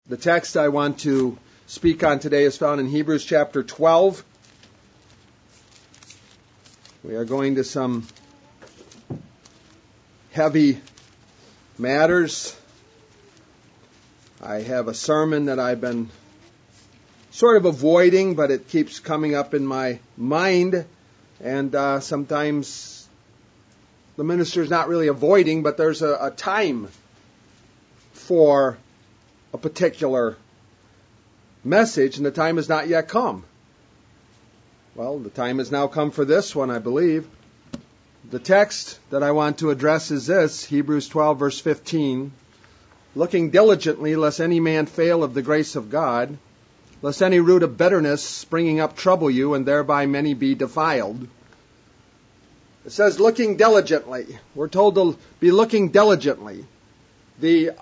The text I want to speak on today is found in Hebrews chapter 12. We are going to some heavy matters. I have a sermon that I've been sort of avoiding, but it keeps coming up in my mind, and sometimes the minister's not really avoiding, but there's a time for a particular message, and the time has not yet come. Well, the time has now come for this one, I believe. The text that I want to address is this, Hebrews 12, verse 15. Looking diligently, lest any man fail of the grace of God, lest any root of bitterness springing up trouble you, and thereby many be defiled. It says looking diligently. We're told to be looking diligently. The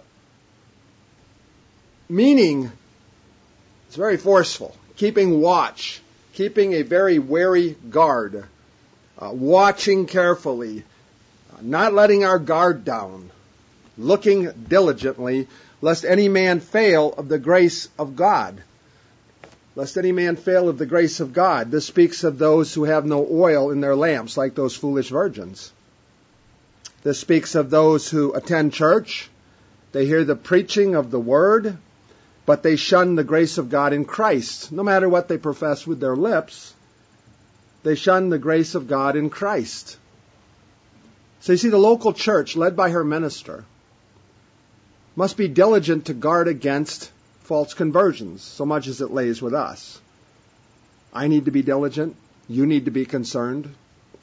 meaning is very forceful. Keeping watch, keeping a very wary guard, watching carefully, not letting our guard down, looking diligently, lest any man fail of the grace of God. Lest any man fail of the grace of God. This speaks of those who have no oil in their lamps, like those foolish virgins. This speaks of those who attend church. They hear the preaching of the word, but they shun the grace of God in Christ. No matter what they profess with their lips, they shun the grace of God in Christ. So you see, the local church, led by her minister, must be diligent to guard against false conversions, so much as it lays with us. I need to be diligent. You need to be concerned.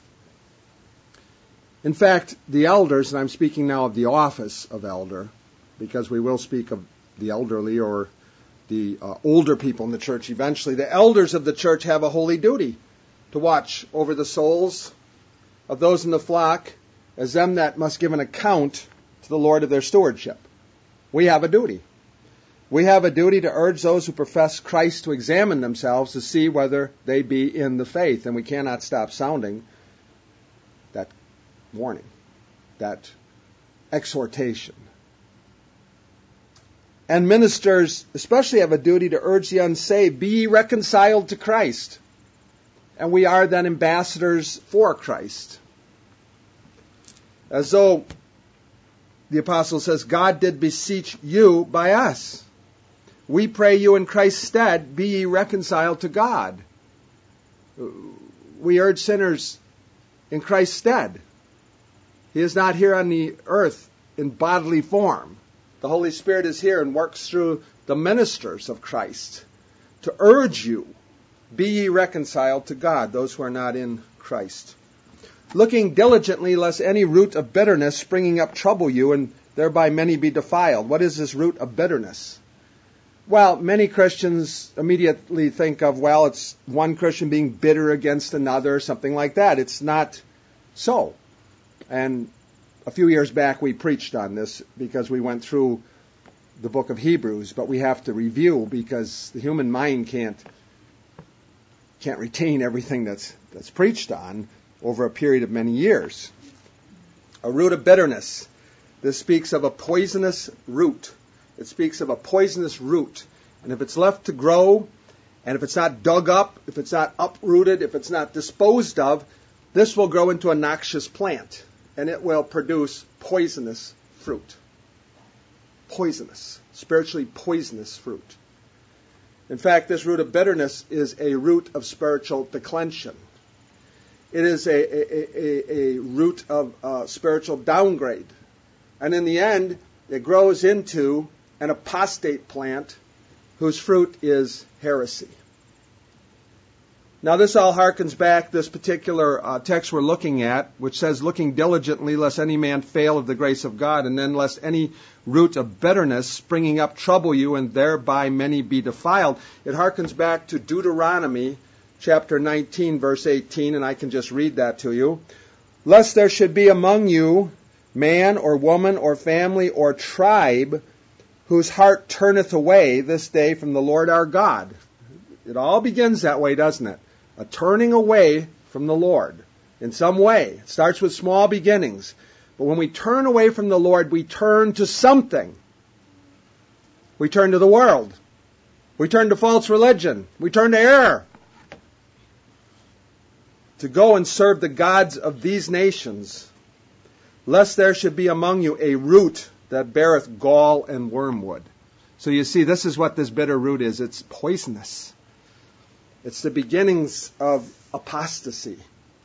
In fact, the elders, and I'm speaking now of the office of elder, because we will speak of the elderly or the older people in the church eventually. The elders of the church have a holy duty to watch over the souls of those in the flock as them that must give an account to the Lord of their stewardship. We have a duty. We have a duty to urge those who profess Christ to examine themselves to see whether they be in the faith. And we cannot stop sounding that warning, that exhortation. And ministers especially have a duty to urge the unsaved, be ye reconciled to Christ. And we are then ambassadors for Christ. As though the apostle says, God did beseech you by us. We pray you in Christ's stead, be ye reconciled to God. We urge sinners in Christ's stead. He is not here on the earth in bodily form. The Holy Spirit is here and works through the ministers of Christ to urge you, be ye reconciled to God, those who are not in Christ. Looking diligently, lest any root of bitterness springing up trouble you, and thereby many be defiled. What is this root of bitterness? Well, many Christians immediately think of, well, it's one Christian being bitter against another, something like that. It's not so. And a few years back we preached on this because we went through the book of Hebrews, but we have to review because the human mind can't retain everything that's preached on over a period of many years. A root of bitterness. This speaks of a poisonous root. It speaks of a poisonous root. And if it's left to grow, and if it's not dug up, if it's not uprooted, if it's not disposed of, this will grow into a noxious plant. And it will produce poisonous fruit. Poisonous. Spiritually poisonous fruit. In fact, this root of bitterness is a root of spiritual declension. It is a root of spiritual downgrade. And in the end, it grows into an apostate plant whose fruit is heresy. Now this all harkens back, this particular text we're looking at, which says, looking diligently, lest any man fail of the grace of God, and then lest any root of bitterness springing up trouble you, and thereby many be defiled. It harkens back to Deuteronomy chapter 19, verse 18, and I can just read that to you. Lest there should be among you man or woman or family or tribe whose heart turneth away this day from the Lord our God. It all begins that way, doesn't it? A turning away from the Lord in some way. It starts with small beginnings. But when we turn away from the Lord, we turn to something. We turn to the world. We turn to false religion. We turn to error. To go and serve the gods of these nations, lest there should be among you a root that beareth gall and wormwood. So you see, this is what this bitter root is. It's poisonous. It's the beginnings of apostasy.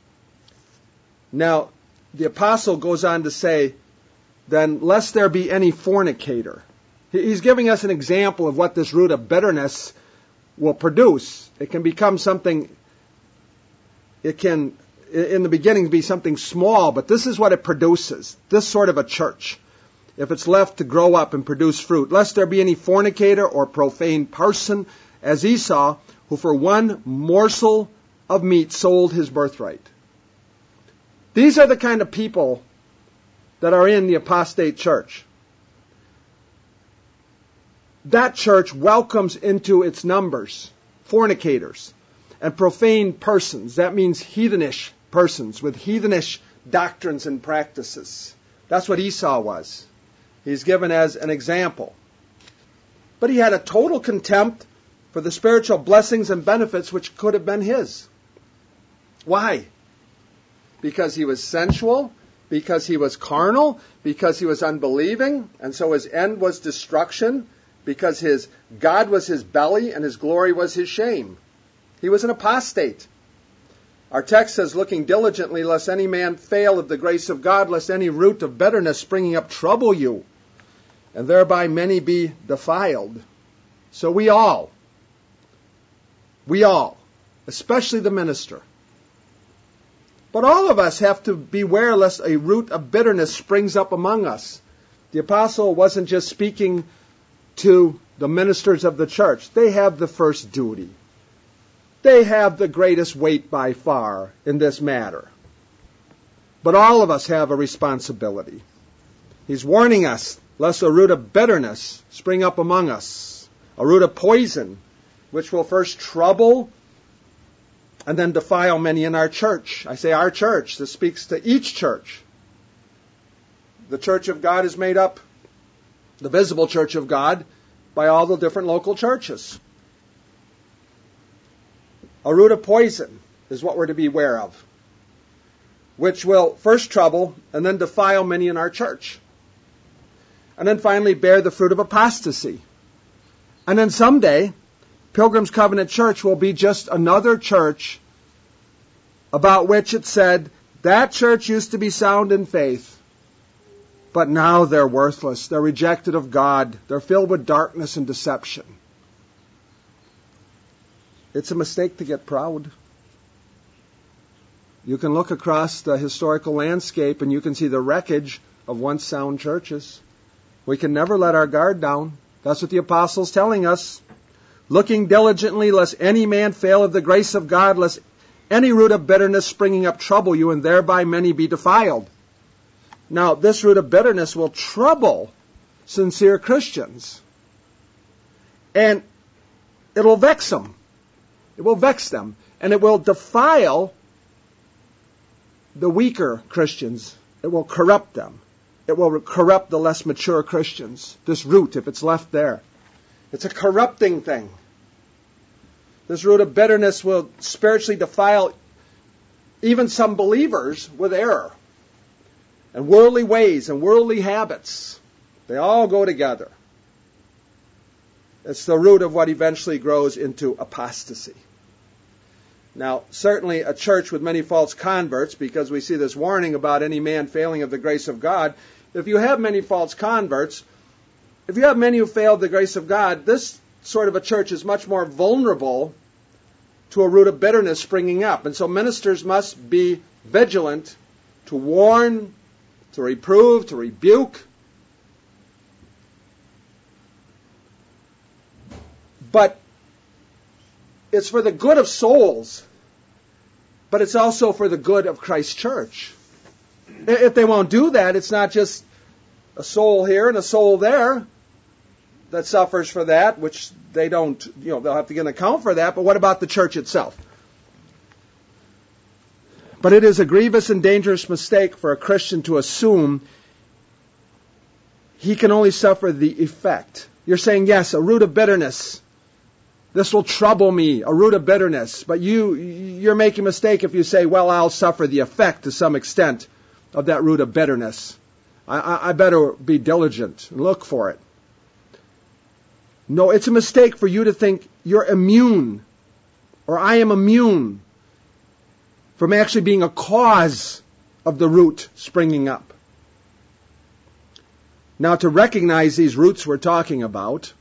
Now, the apostle goes on to say, then lest there be any fornicator. He's giving us an example of what this root of bitterness will produce. It can become something, it can, in the beginning, be something small, but this is what it produces. This sort of a church, if it's left to grow up and produce fruit. Lest there be any fornicator or profane person, as Esau, who for one morsel of meat sold his birthright. These are the kind of people that are in the apostate church. That church welcomes into its numbers fornicators and profane persons. That means heathenish persons with heathenish doctrines and practices. That's what Esau was. He's given as an example. But he had a total contempt for the spiritual blessings and benefits which could have been his. Why? Because he was sensual, because he was carnal, because he was unbelieving, and so his end was destruction, because his God was his belly and his glory was his shame. He was an apostate. Our text says, looking diligently, lest any man fail of the grace of God, lest any root of bitterness springing up trouble you, and thereby many be defiled. So we all, especially the minister, but all of us have to beware lest a root of bitterness springs up among us. The apostle wasn't just speaking to the ministers of the church. They have the first duty. They have the greatest weight by far in this matter. But all of us have a responsibility. He's warning us lest a root of bitterness spring up among us, a root of poison, which will first trouble and then defile many in our church. I say our church. This speaks to each church. The church of God is made up, the visible church of God, by all the different local churches. A root of poison is what we're to beware of, which will first trouble and then defile many in our church. And then finally bear the fruit of apostasy. And then someday, Pilgrim's Covenant Church will be just another church about which it said, that church used to be sound in faith, but now they're worthless. They're rejected of God. They're filled with darkness and deception. It's a mistake to get proud. You can look across the historical landscape and you can see the wreckage of once sound churches. We can never let our guard down. That's what the apostle's telling us. Looking diligently, lest any man fail of the grace of God, lest any root of bitterness springing up trouble you, and thereby many be defiled. Now, this root of bitterness will trouble sincere Christians. And it'll vex them. It will vex them. And it will defile the weaker Christians. It will corrupt them. It will corrupt the less mature Christians. This root, if it's left there. It's a corrupting thing. This root of bitterness will spiritually defile even some believers with error and worldly ways and worldly habits. They all go together. It's the root of what eventually grows into apostasy. Now, certainly a church with many false converts, because we see this warning about any man failing of the grace of God. If you have many false converts, if you have many who fail the grace of God, this sort of a church is much more vulnerable to a root of bitterness springing up. And so ministers must be vigilant to warn, to reprove, to rebuke. But it's for the good of souls, but it's also for the good of Christ's church. If they won't do that, it's not just a soul here and a soul there that suffers for that, which they don't, they'll have to give an account for that, but what about the church itself? But it is a grievous and dangerous mistake for a Christian to assume he can only suffer the effect. You're saying, yes, a root of bitterness. This will trouble me, a root of bitterness. But you're making a mistake if you say, well, I'll suffer the effect to some extent of that root of bitterness. I better be diligent and look for it. No, it's a mistake for you to think you're immune, or I am immune from actually being a cause of the root springing up. Now, to recognize these roots we're talking about,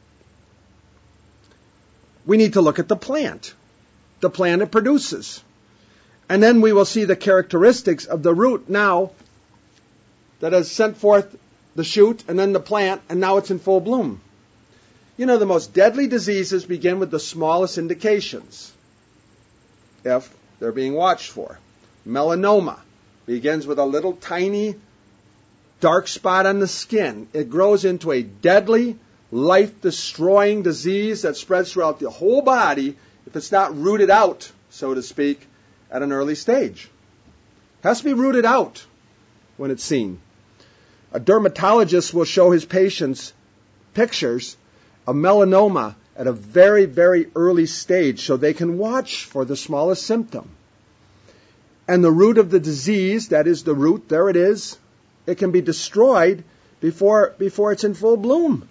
we need to look at the plant it produces. And then we will see the characteristics of the root now that has sent forth the shoot and then the plant, and now it's in full bloom. You know, the most deadly diseases begin with the smallest indications, if they're being watched for. Melanoma begins with a little tiny dark spot on the skin. It grows into a deadly, life-destroying disease that spreads throughout the whole body if it's not rooted out, so to speak, at an early stage. It has to be rooted out when it's seen. A dermatologist will show his patients pictures of melanoma at a very, very early stage so they can watch for the smallest symptom. And the root of the disease, that is the root, there it is, it can be destroyed before it's in full bloom.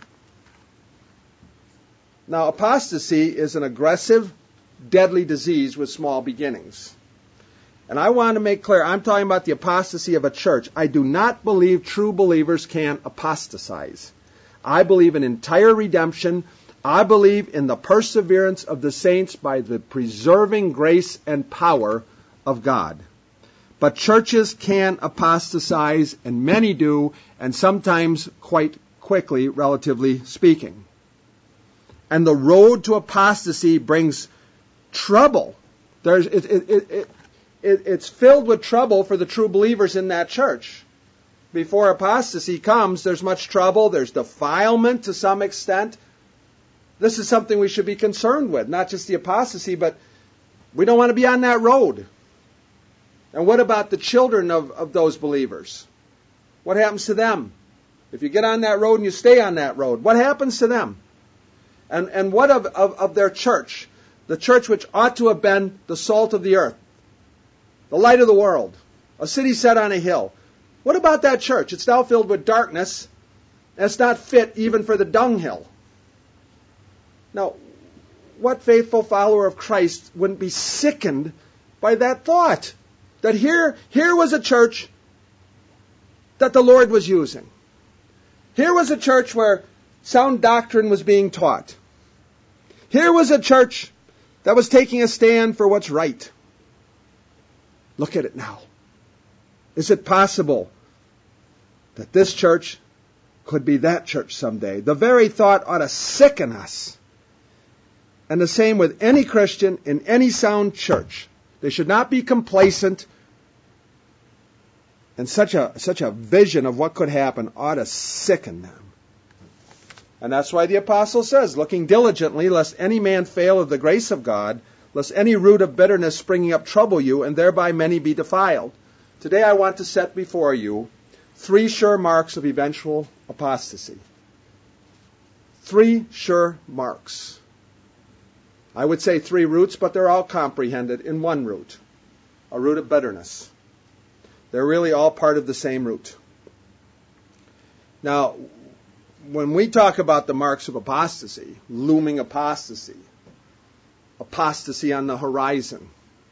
Now, apostasy is an aggressive, deadly disease with small beginnings. And I want to make clear, I'm talking about the apostasy of a church. I do not believe true believers can apostatize. I believe in entire redemption. I believe in the perseverance of the saints by the preserving grace and power of God. But churches can apostatize, and many do, and sometimes quite quickly, relatively speaking. And the road to apostasy brings trouble. It's filled with trouble for the true believers in that church. Before apostasy comes, there's much trouble. There's defilement to some extent. This is something we should be concerned with, not just the apostasy, but we don't want to be on that road. And what about the children of those believers? What happens to them? If you get on that road and you stay on that road, what happens to them? And what of their church? The church which ought to have been the salt of the earth, the light of the world, a city set on a hill. What about that church? It's now filled with darkness, and it's not fit even for the dunghill. Now, what faithful follower of Christ wouldn't be sickened by that thought? That here was a church that the Lord was using. Here was a church where sound doctrine was being taught. Here was a church that was taking a stand for what's right. Look at it now. Is it possible that this church could be that church someday? The very thought ought to sicken us. And the same with any Christian in any sound church. They should not be complacent. And such a vision of what could happen ought to sicken them. And that's why the apostle says, looking diligently, lest any man fail of the grace of God, lest any root of bitterness springing up trouble you, and thereby many be defiled. Today I want to set before you 3 sure marks of eventual apostasy. 3 sure marks. I would say 3 roots, but they're all comprehended in one root, a root of bitterness. They're really all part of the same root. Now, when we talk about the marks of apostasy, looming apostasy, apostasy on the horizon,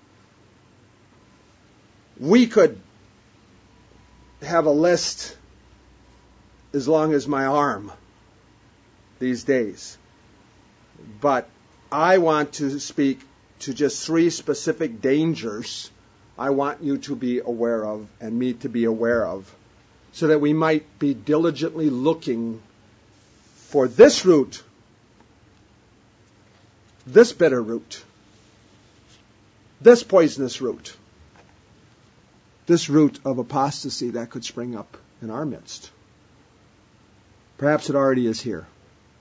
we could have a list as long as my arm these days. But I want to speak to just 3 specific dangers I want you to be aware of and me to be aware of, so that we might be diligently looking for this root, this bitter root, this poisonous root, this root of apostasy that could spring up in our midst. Perhaps it already is here.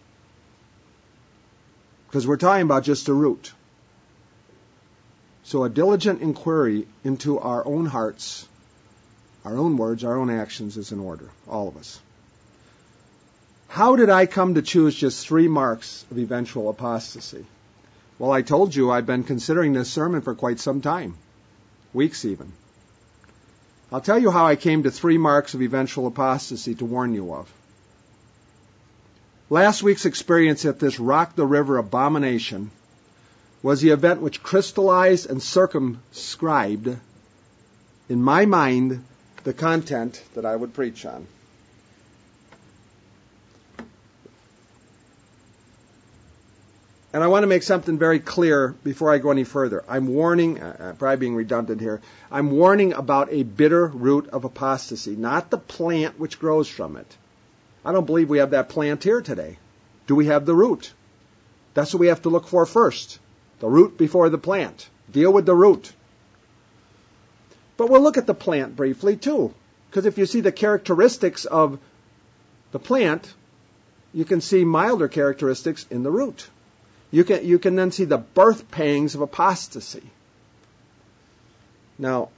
Because we're talking about just a root. So a diligent inquiry into our own hearts, our own words, our own actions is in order, all of us. How did I come to choose just 3 marks of eventual apostasy? Well, I told you I've been considering this sermon for quite some time, weeks even. I'll tell you how I came to 3 marks of eventual apostasy to warn you of. Last week's experience at this Rock the River abomination was the event which crystallized and circumscribed in my mind the content that I would preach on. And I want to make something very clear before I go any further. I'm warning, probably being redundant here, I'm warning about a bitter root of apostasy, not the plant which grows from it. I don't believe we have that plant here today. Do we have the root? That's what we have to look for first. The root before the plant. Deal with the root. But we'll look at the plant briefly too. Because if you see the characteristics of the plant, you can see milder characteristics in the root. You can then see the birth pangs of apostasy. Now,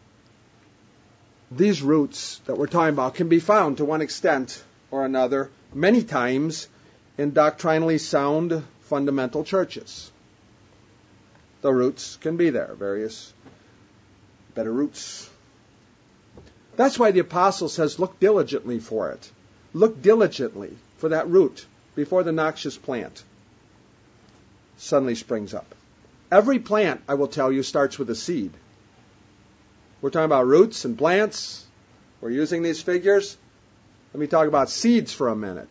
these roots that we're talking about can be found to one extent or another many times in doctrinally sound fundamental churches. The roots can be there, various better roots. That's why the apostle says, look diligently for it. Look diligently for that root before the noxious plant suddenly springs up. Every plant, I will tell you, starts with a seed. We're talking about roots and plants. We're using these figures. Let me talk about seeds for a minute.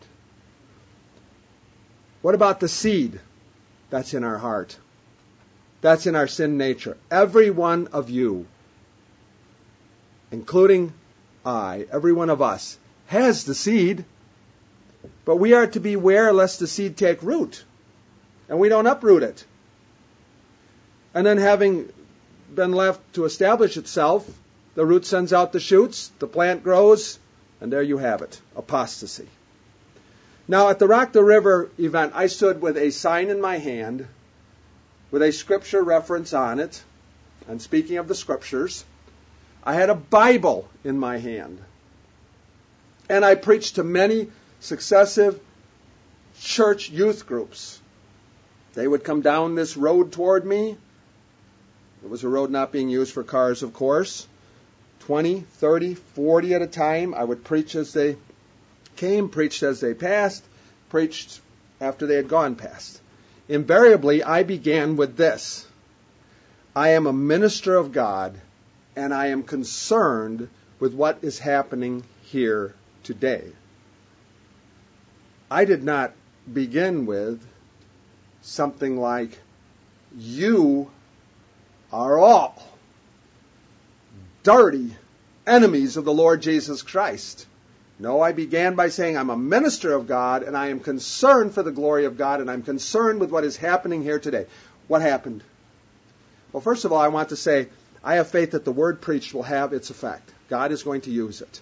What about the seed? That's in our heart. That's in our sin nature. Every one of you, including I, every one of us, has the seed, but we are to beware lest the seed take root, and we don't uproot it. And then having been left to establish itself, the root sends out the shoots, the plant grows, and there you have it, apostasy. Now, at the Rock the River event, I stood with a sign in my hand with a scripture reference on it. And speaking of the scriptures, I had a Bible in my hand. And I preached to many successive church youth groups. They would come down this road toward me. It was a road not being used for cars, of course. 20, 30, 40 at a time. I would preach as they came, preached as they passed, preached after they had gone past. Invariably, I began with this. I am a minister of God, and I am concerned with what is happening here today. I did not begin with something like, you are all dirty enemies of the Lord Jesus Christ. No, I began by saying I'm a minister of God, and I am concerned for the glory of God, and I'm concerned with what is happening here today. What happened? Well, first of all, I want to say I have faith that the word preached will have its effect. God is going to use it.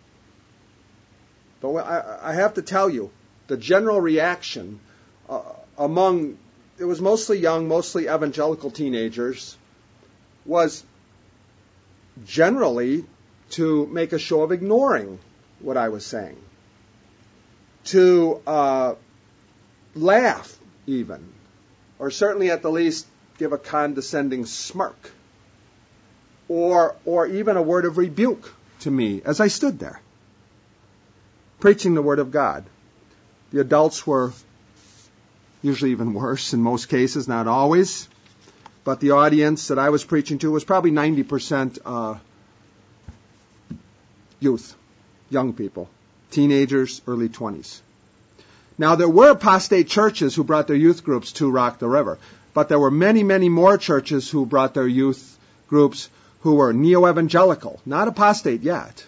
But I have to tell you, the general reaction among, it was mostly young, mostly evangelical teenagers, was generally to make a show of ignoring what I was saying, to laugh even, or certainly at the least give a condescending smirk, or even a word of rebuke to me as I stood there, preaching the Word of God. The adults were usually even worse in most cases, not always, but the audience that I was preaching to was probably 90% youth. Young people, teenagers, early 20s. Now, there were apostate churches who brought their youth groups to Rock the River, but there were many, many more churches who brought their youth groups who were neo-evangelical, not apostate yet,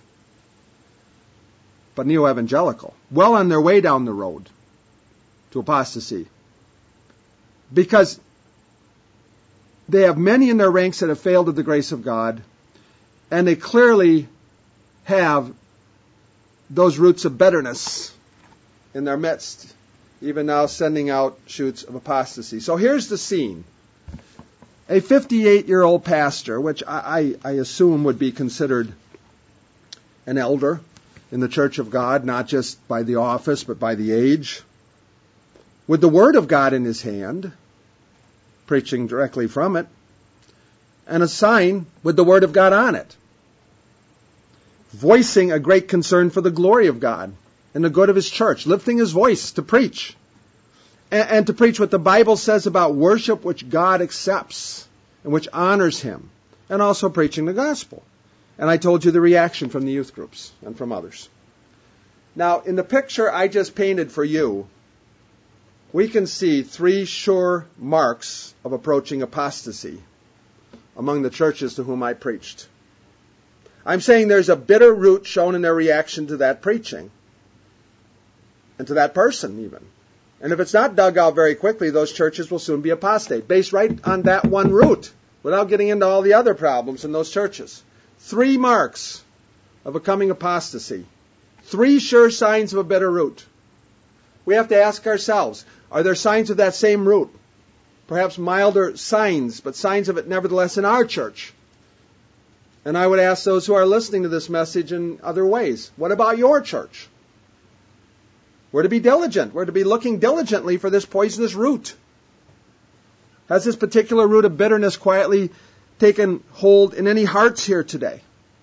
but neo-evangelical, well on their way down the road to apostasy. Because they have many in their ranks that have failed of the grace of God, and they clearly have those roots of bitterness in their midst, even now sending out shoots of apostasy. So here's the scene. A 58-year-old pastor, which I assume would be considered an elder in the church of God, not just by the office, but by the age, with the Word of God in his hand, preaching directly from it, and a sign with the Word of God on it, voicing a great concern for the glory of God and the good of his church, lifting his voice to preach, and to preach what the Bible says about worship which God accepts and which honors him, and also preaching the gospel. And I told you the reaction from the youth groups and from others. Now, in the picture I just painted for you, we can see 3 sure marks of approaching apostasy among the churches to whom I preached. I'm saying there's a bitter root shown in their reaction to that preaching, and to that person even. And if it's not dug out very quickly, those churches will soon be apostate, based right on that one root, without getting into all the other problems in those churches. 3 marks of a coming apostasy. 3 sure signs of a bitter root. We have to ask ourselves, are there signs of that same root? Perhaps milder signs, but signs of it nevertheless in our church. And I would ask those who are listening to this message in other ways, what about your church? We're to be diligent. We're to be looking diligently for this poisonous root. Has this particular root of bitterness quietly taken hold in any hearts here today?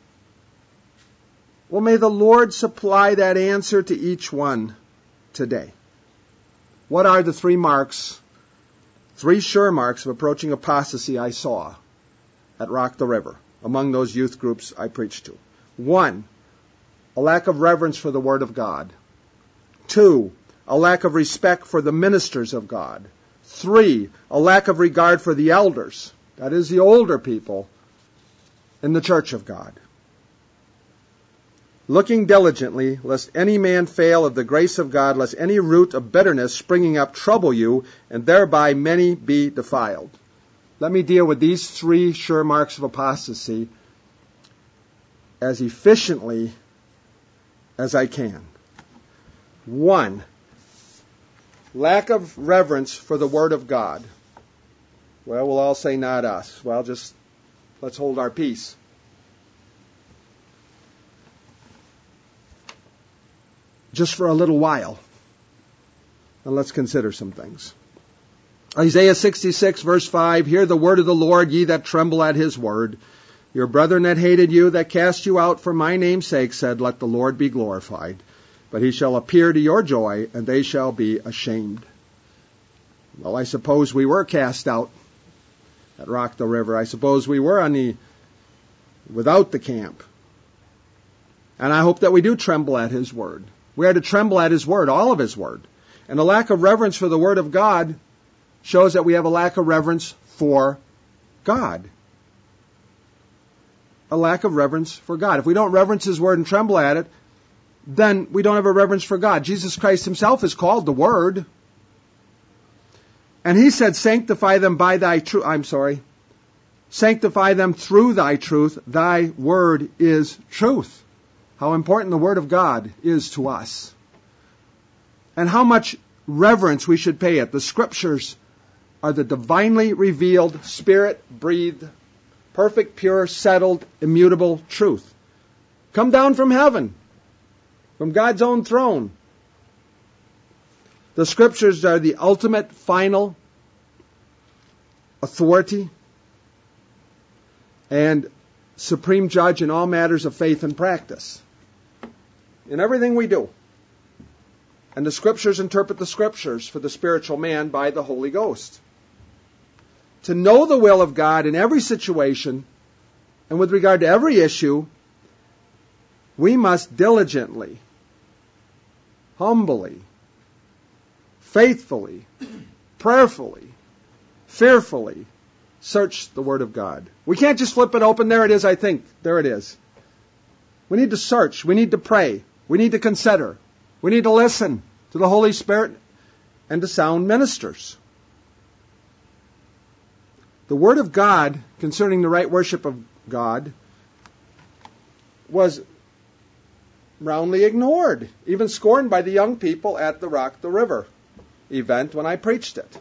Well, may the Lord supply that answer to each one today. What are the 3 marks, 3 sure marks of approaching apostasy I saw at Rock the River among those youth groups I preached to? 1, a lack of reverence for the Word of God. 2, a lack of respect for the ministers of God. 3, a lack of regard for the elders, that is, the older people in the church of God. Looking diligently, lest any man fail of the grace of God, lest any root of bitterness springing up trouble you, and thereby many be defiled. Let me deal with these 3 sure marks of apostasy as efficiently as I can. 1, lack of reverence for the Word of God. Well, we'll all say not us. Well, just let's hold our peace. Just for a little while. And let's consider some things. Isaiah 66, verse 5, hear the word of the Lord, ye that tremble at his word. Your brethren that hated you, that cast you out for my name's sake, said, let the Lord be glorified. But he shall appear to your joy, and they shall be ashamed. Well, I suppose we were cast out at Rock the River. I suppose we were without the camp. And I hope that we do tremble at his word. We are to tremble at his word, all of his word. And a lack of reverence for the word of God shows that we have a lack of reverence for God. A lack of reverence for God. If we don't reverence his word and tremble at it, then we don't have a reverence for God. Jesus Christ himself is called the Word. And he said, sanctify them by thy truth. Sanctify them through thy truth. Thy word is truth. How important the Word of God is to us. And how much reverence we should pay it. The Scriptures are the divinely revealed, Spirit-breathed, perfect, pure, settled, immutable truth. Come down from heaven, from God's own throne. The Scriptures are the ultimate, final authority and supreme judge in all matters of faith and practice. In everything we do. And the Scriptures interpret the Scriptures for the spiritual man by the Holy Ghost. To know the will of God in every situation and with regard to every issue, we must diligently, humbly, faithfully, prayerfully, fearfully search the Word of God. We can't just flip it open. There it is, I think. There it is. We need to search. We need to pray. We need to consider. We need to listen to the Holy Spirit and to sound ministers. The Word of God concerning the right worship of God was roundly ignored, even scorned by the young people at the Rock the River event when I preached it.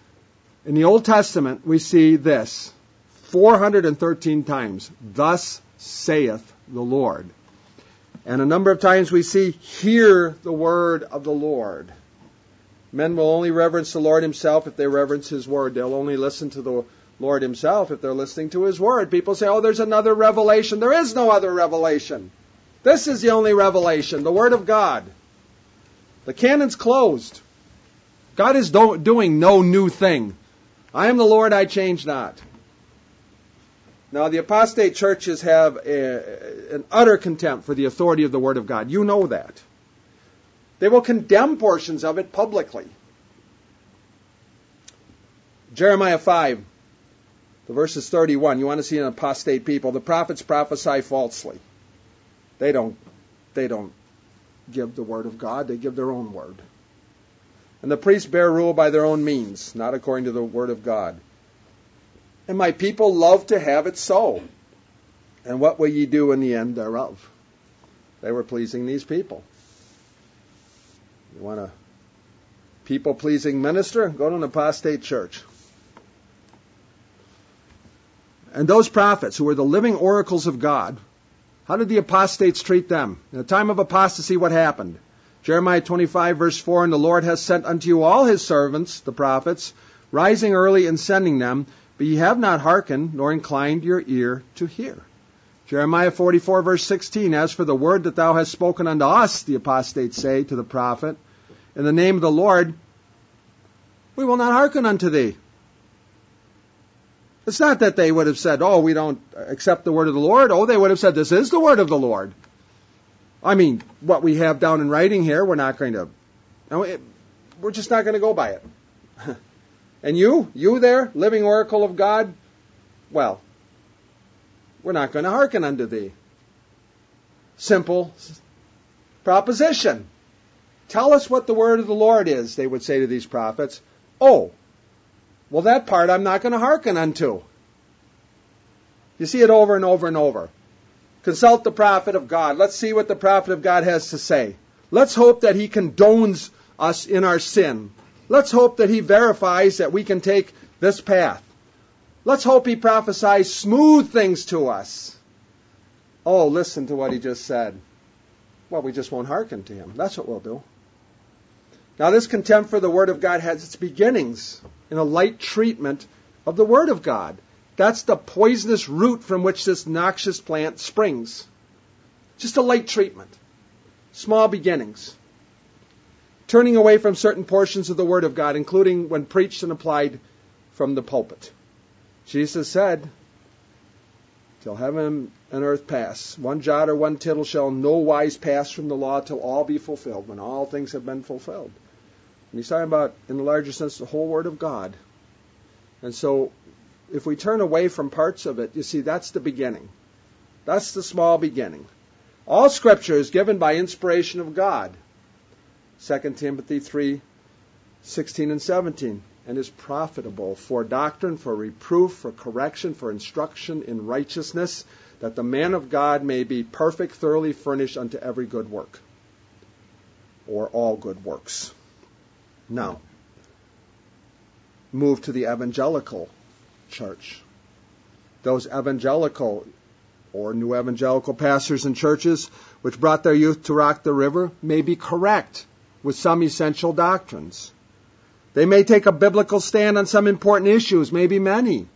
In the Old Testament, we see this 413 times. Thus saith the Lord. And a number of times we see, hear the word of the Lord. Men will only reverence the Lord himself if they reverence his word. They'll only listen to the Lord himself if they're listening to his word. People say, oh, there's another revelation. There is no other revelation. This is the only revelation, the word of God. The canon's closed. God is doing no new thing. I am the Lord, I change not. Now, the apostate churches have an utter contempt for the authority of the Word of God. You know that. They will condemn portions of it publicly. Jeremiah 5, the verses 31. You want to see an apostate people. The prophets prophesy falsely. They don't give the Word of God. They give their own word. And the priests bear rule by their own means, not according to the Word of God. And my people love to have it so. And what will ye do in the end thereof? They were pleasing these people. You want a people-pleasing minister? Go to an apostate church. And those prophets who were the living oracles of God, how did the apostates treat them? In the time of apostasy, what happened? Jeremiah 25, verse 4, and the Lord has sent unto you all his servants, the prophets, rising early and sending them, but ye have not hearkened, nor inclined your ear to hear. Jeremiah 44, verse 16, as for the word that thou hast spoken unto us, the apostates say to the prophet, in the name of the Lord, we will not hearken unto thee. It's not that they would have said, oh, we don't accept the word of the Lord. Oh, they would have said, this is the word of the Lord. I mean, what we have down in writing here, we're not going to, we're just not going to go by it. And you there, living oracle of God, well, we're not going to hearken unto thee. Simple proposition. Tell us what the word of the Lord is, they would say to these prophets. Oh, well, that part I'm not going to hearken unto. You see it over and over and over. Consult the prophet of God. Let's see what the prophet of God has to say. Let's hope that he condones us in our sin. Let's hope that he verifies that we can take this path. Let's hope he prophesies smooth things to us. Oh, listen to what he just said. Well, we just won't hearken to him. That's what we'll do. Now, this contempt for the Word of God has its beginnings in a light treatment of the Word of God. That's the poisonous root from which this noxious plant springs. Just a light treatment. Small beginnings. Turning away from certain portions of the Word of God, including when preached and applied from the pulpit. Jesus said, till heaven and earth pass, one jot or one tittle shall no wise pass from the law till all be fulfilled, when all things have been fulfilled. And he's talking about, in the larger sense, the whole Word of God. And so, if we turn away from parts of it, you see, that's the beginning. That's the small beginning. All Scripture is given by inspiration of God. 2 Timothy 3, 16 and 17. And is profitable for doctrine, for reproof, for correction, for instruction in righteousness, that the man of God may be perfect, thoroughly furnished unto every good work. Or all good works. Now, move to the evangelical church. Those evangelical or new evangelical pastors and churches which brought their youth to Rock the River may be correct with some essential doctrines. They may take a biblical stand on some important issues, maybe many.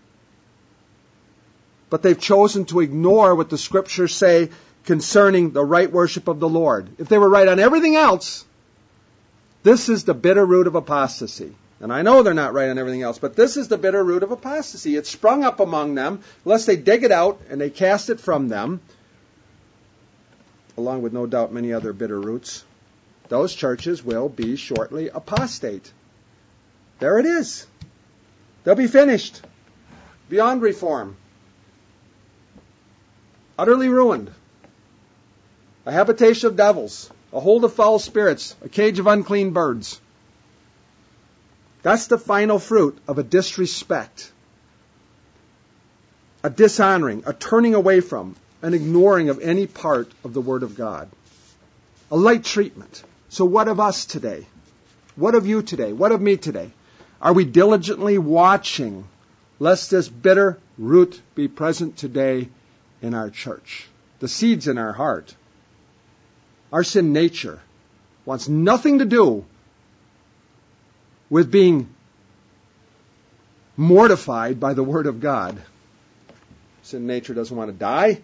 But they've chosen to ignore what the Scriptures say concerning the right worship of the Lord. If they were right on everything else, this is the bitter root of apostasy. And I know they're not right on everything else, but this is the bitter root of apostasy. It's sprung up among them, unless they dig it out and they cast it from them, along with no doubt many other bitter roots. Those churches will be shortly apostate. There it is. They'll be finished. Beyond reform. Utterly ruined. A habitation of devils. A hold of foul spirits. A cage of unclean birds. That's the final fruit of a disrespect. A dishonoring. A turning away from. An ignoring of any part of the Word of God. A light treatment. So what of us today? What of you today? What of me today? Are we diligently watching lest this bitter root be present today in our church. The seeds in our heart. Our sin nature wants nothing to do with being mortified by the Word of God. Sin nature doesn't want to die.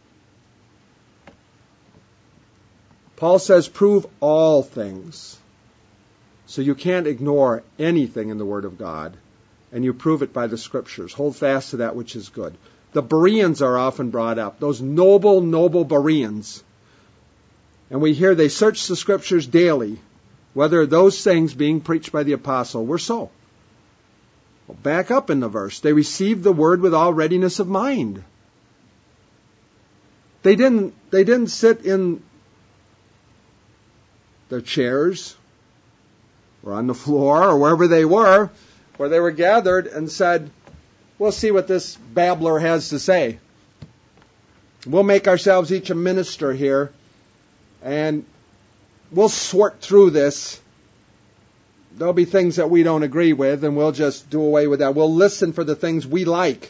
Paul says, prove all things. So you can't ignore anything in the Word of God, and you prove it by the Scriptures. Hold fast to that which is good. The Bereans are often brought up, those noble, noble Bereans. And we hear they search the Scriptures daily, whether those things being preached by the apostle were so. Well, back up in the verse. They received the word with all readiness of mind. They didn't sit in their chairs or on the floor or wherever they were, where they were gathered and said, we'll see what this babbler has to say. We'll make ourselves each a minister here, and we'll sort through this. There'll be things that we don't agree with, and we'll just do away with that. We'll listen for the things we like.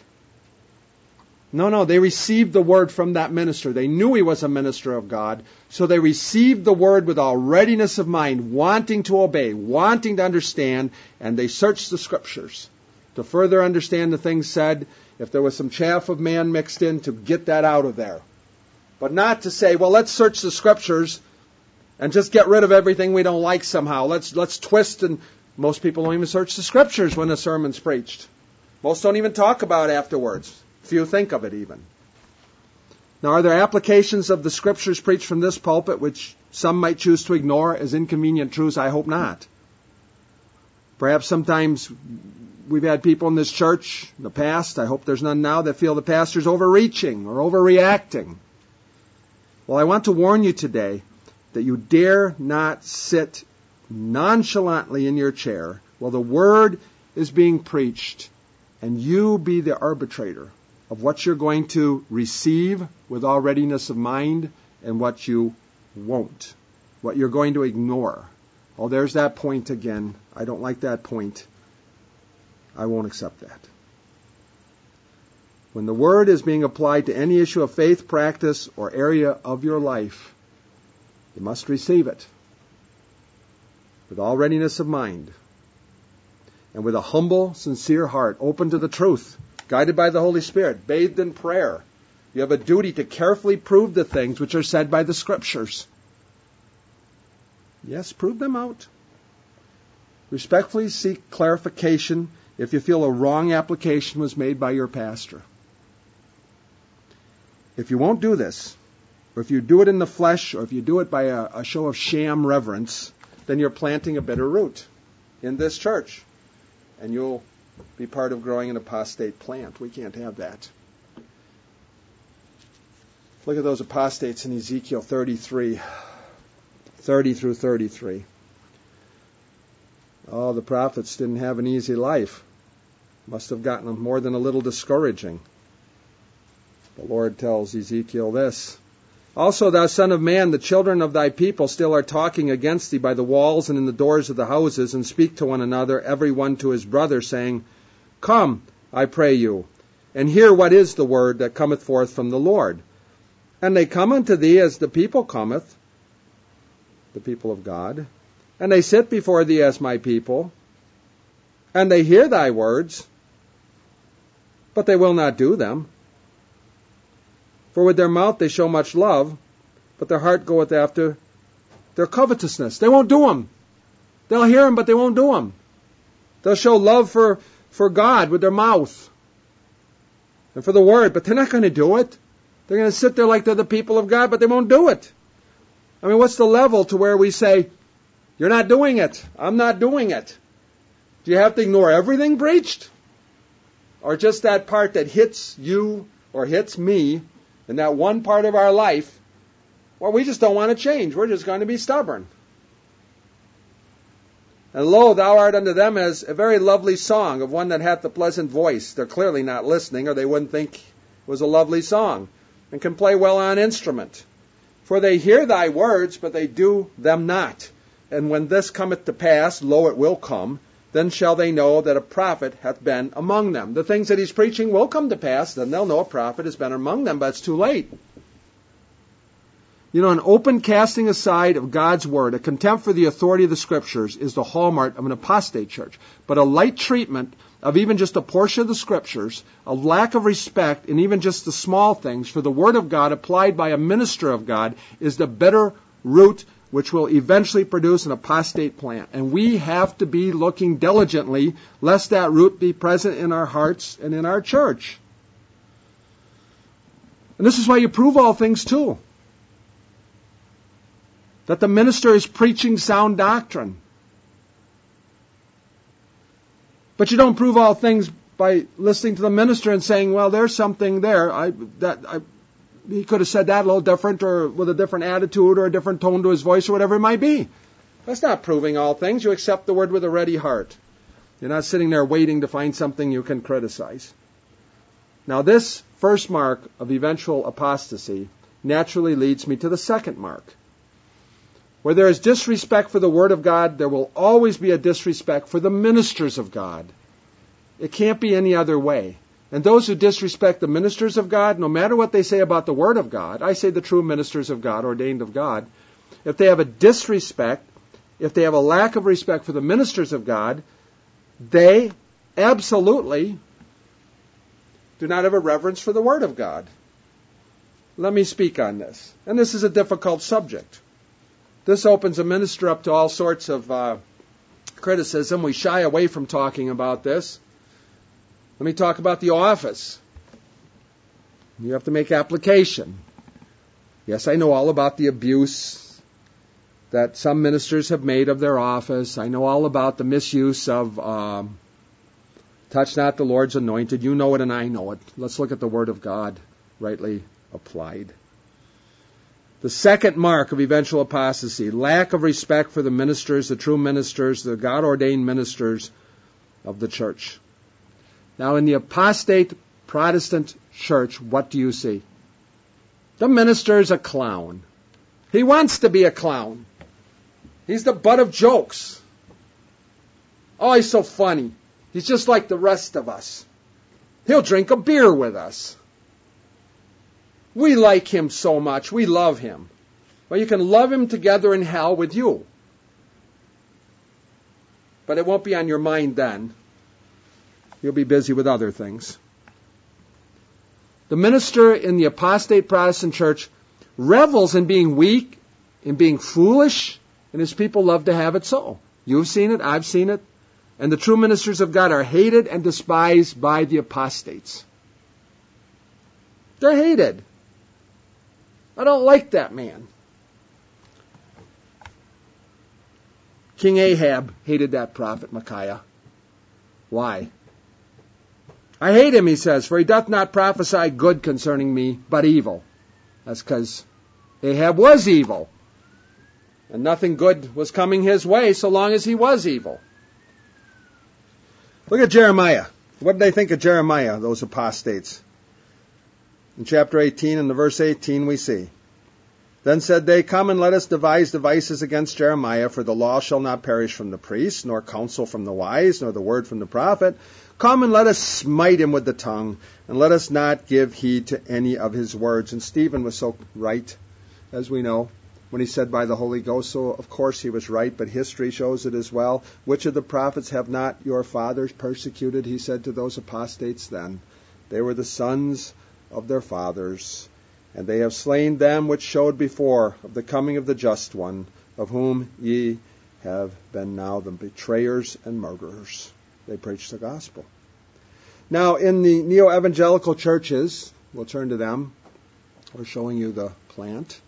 No, they received the word from that minister. They knew he was a minister of God, so they received the word with all readiness of mind, wanting to obey, wanting to understand, and they searched the Scriptures to further understand the things said. If there was some chaff of man mixed in, to get that out of there. But not to say, well, let's search the Scriptures and just get rid of everything we don't like somehow. Let's twist, and most people don't even search the Scriptures when a sermon's preached. Most don't even talk about it afterwards. Few think of it even. Now, are there applications of the Scriptures preached from this pulpit which some might choose to ignore as inconvenient truths? I hope not. Perhaps sometimes we've had people in this church in the past, I hope there's none now, that feel the pastor's overreaching or overreacting. Well, I want to warn you today that you dare not sit nonchalantly in your chair while the Word is being preached and you be the arbitrator of what you're going to receive with all readiness of mind and what you won't, what you're going to ignore. Oh, there's that point again. I don't like that point. I won't accept that. When the Word is being applied to any issue of faith, practice, or area of your life, you must receive it with all readiness of mind and with a humble, sincere heart, open to the truth, guided by the Holy Spirit, bathed in prayer. You have a duty to carefully prove the things which are said by the Scriptures. Yes, prove them out. Respectfully seek clarification if you feel a wrong application was made by your pastor. If you won't do this, or if you do it in the flesh, or if you do it by a show of sham reverence, then you're planting a bitter root in this church. And you'll be part of growing an apostate plant. We can't have that. Look at those apostates in Ezekiel 33, 30 through 33. Oh, the prophets didn't have an easy life. Must have gotten them more than a little discouraging. The Lord tells Ezekiel this. Also, thou son of man, the children of thy people still are talking against thee by the walls and in the doors of the houses, and speak to one another, every one to his brother, saying, Come, I pray you, and hear what is the word that cometh forth from the Lord. And they come unto thee as the people cometh, the people of God, and they sit before thee as my people, and they hear thy words, but they will not do them. For with their mouth they show much love, but their heart goeth after their covetousness. They won't do them. They'll hear them, but they won't do them. They'll show love for God with their mouth and for the Word, but they're not going to do it. They're going to sit there like they're the people of God, but they won't do it. I mean, what's the level to where we say, you're not doing it, I'm not doing it? Do you have to ignore everything preached? Or just that part that hits you or hits me in that one part of our life? Well, we just don't want to change. We're just going to be stubborn. And lo, thou art unto them as a very lovely song of one that hath a pleasant voice. They're clearly not listening, or they wouldn't think it was a lovely song, and can play well on instrument. For they hear thy words, but they do them not. And when this cometh to pass, lo, it will come, then shall they know that a prophet hath been among them. The things that he's preaching will come to pass, then they'll know a prophet has been among them, but it's too late. You know, an open casting aside of God's word, a contempt for the authority of the scriptures is the hallmark of an apostate church. But a light treatment of even just a portion of the scriptures, a lack of respect in even just the small things for the word of God applied by a minister of God is the bitter root which will eventually produce an apostate plant. And we have to be looking diligently lest that root be present in our hearts and in our church. And this is why you prove all things too. That the minister is preaching sound doctrine. But you don't prove all things by listening to the minister and saying, well, there's something there. He could have said that a little different or with a different attitude or a different tone to his voice or whatever it might be. That's not proving all things. You accept the word with a ready heart. You're not sitting there waiting to find something you can criticize. Now this first mark of eventual apostasy naturally leads me to the second mark. Where there is disrespect for the Word of God, there will always be a disrespect for the ministers of God. It can't be any other way. And those who disrespect the ministers of God, no matter what they say about the Word of God, I say the true ministers of God, ordained of God, if they have a disrespect, if they have a lack of respect for the ministers of God, they absolutely do not have a reverence for the Word of God. Let me speak on this. And this is a difficult subject. This opens a minister up to all sorts of criticism. We shy away from talking about this. Let me talk about the office. You have to make application. Yes, I know all about the abuse that some ministers have made of their office. I know all about the misuse of touch not the Lord's anointed. You know it and I know it. Let's look at the Word of God rightly applied. The second mark of eventual apostasy, lack of respect for the ministers, the true ministers, the God-ordained ministers of the church. Now, in the apostate Protestant church, what do you see? The minister is a clown. He wants to be a clown. He's the butt of jokes. Oh, he's so funny. He's just like the rest of us. He'll drink a beer with us. We like him so much. We love him. Well, you can love him together in hell with you. But it won't be on your mind then. You'll be busy with other things. The minister in the apostate Protestant church revels in being weak, in being foolish, and his people love to have it so. You've seen it, I've seen it. And the true ministers of God are hated and despised by the apostates. They're hated. I don't like that man. King Ahab hated that prophet Micaiah. Why? I hate him, he says, for he doth not prophesy good concerning me, but evil. That's because Ahab was evil. And nothing good was coming his way so long as he was evil. Look at Jeremiah. What did they think of Jeremiah, those apostates? In chapter 18 and the verse 18 we see, Then said they, Come and let us devise devices against Jeremiah, for the law shall not perish from the priest, nor counsel from the wise, nor the word from the prophet. Come and let us smite him with the tongue, and let us not give heed to any of his words. And Stephen was so right, as we know, when he said by the Holy Ghost, so of course he was right, but history shows it as well. Which of the prophets have not your fathers persecuted, he said to those apostates then. They were the sons of their fathers, and they have slain them which showed before of the coming of the just one, of whom ye have been now the betrayers and murderers. They preach the gospel. Now, in the neo-evangelical churches, we'll turn to them. We're showing you the plant.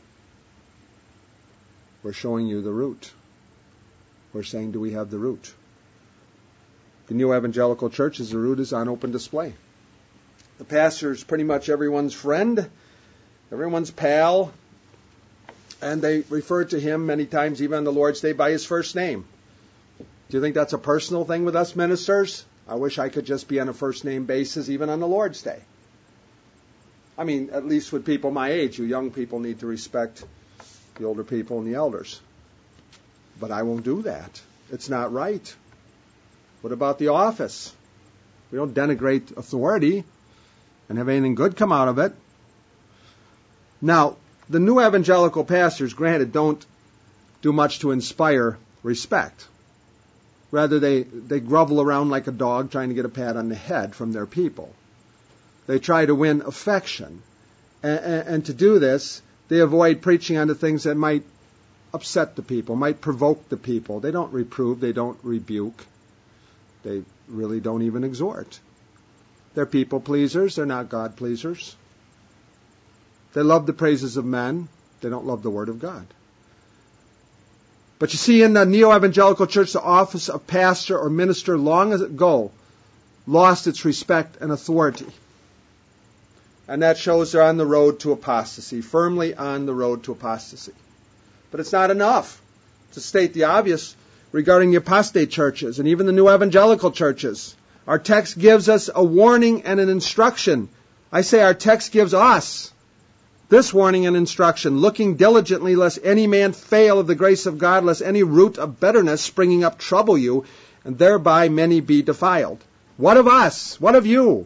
We're showing you the root. We're saying, do we have the root? The neo-evangelical churches, the root is on open display. The pastor is pretty much everyone's friend, everyone's pal, and they refer to him many times, even on the Lord's Day, by his first name. Do you think that's a personal thing with us ministers? I wish I could just be on a first name basis, even on the Lord's Day. I mean, at least with people my age, you young people need to respect the older people and the elders. But I won't do that. It's not right. What about the office? We don't denigrate authority and have anything good come out of it. Now, the new evangelical pastors, granted, don't do much to inspire respect. Rather, they grovel around like a dog trying to get a pat on the head from their people. They try to win affection. And to do this, they avoid preaching on the things that might upset the people, might provoke the people. They don't reprove, they don't rebuke. They really don't even exhort. They're people pleasers, they're not God pleasers. They love the praises of men, they don't love the Word of God. But you see, in the neo-evangelical church, the office of pastor or minister long ago lost its respect and authority. And that shows they're on the road to apostasy, firmly on the road to apostasy. But it's not enough to state the obvious regarding the apostate churches and even the new evangelical churches. Our text gives us a warning and an instruction. I say our text gives us this warning and instruction, looking diligently lest any man fail of the grace of God, lest any root of bitterness springing up trouble you, and thereby many be defiled. What of us? What of you?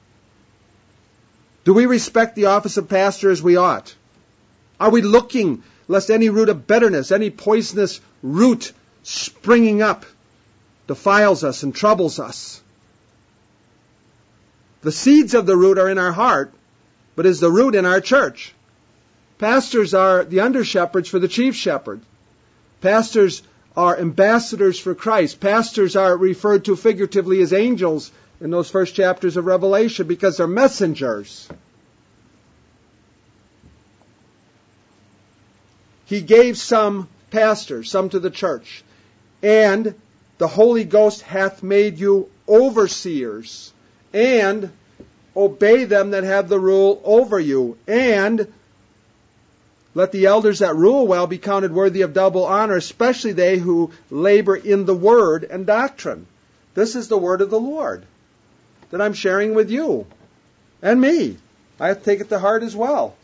Do we respect the office of pastor as we ought? Are we looking lest any root of bitterness, any poisonous root springing up defiles us and troubles us? The seeds of the root are in our heart, but is the root in our church? Pastors are the under-shepherds for the chief shepherd. Pastors are ambassadors for Christ. Pastors are referred to figuratively as angels in those first chapters of Revelation because they're messengers. He gave some pastors, some to the church, and the Holy Ghost hath made you overseers, and obey them that have the rule over you, and let the elders that rule well be counted worthy of double honor, especially they who labor in the word and doctrine. This is the word of the Lord that I'm sharing with you and me. I have to take it to heart as well.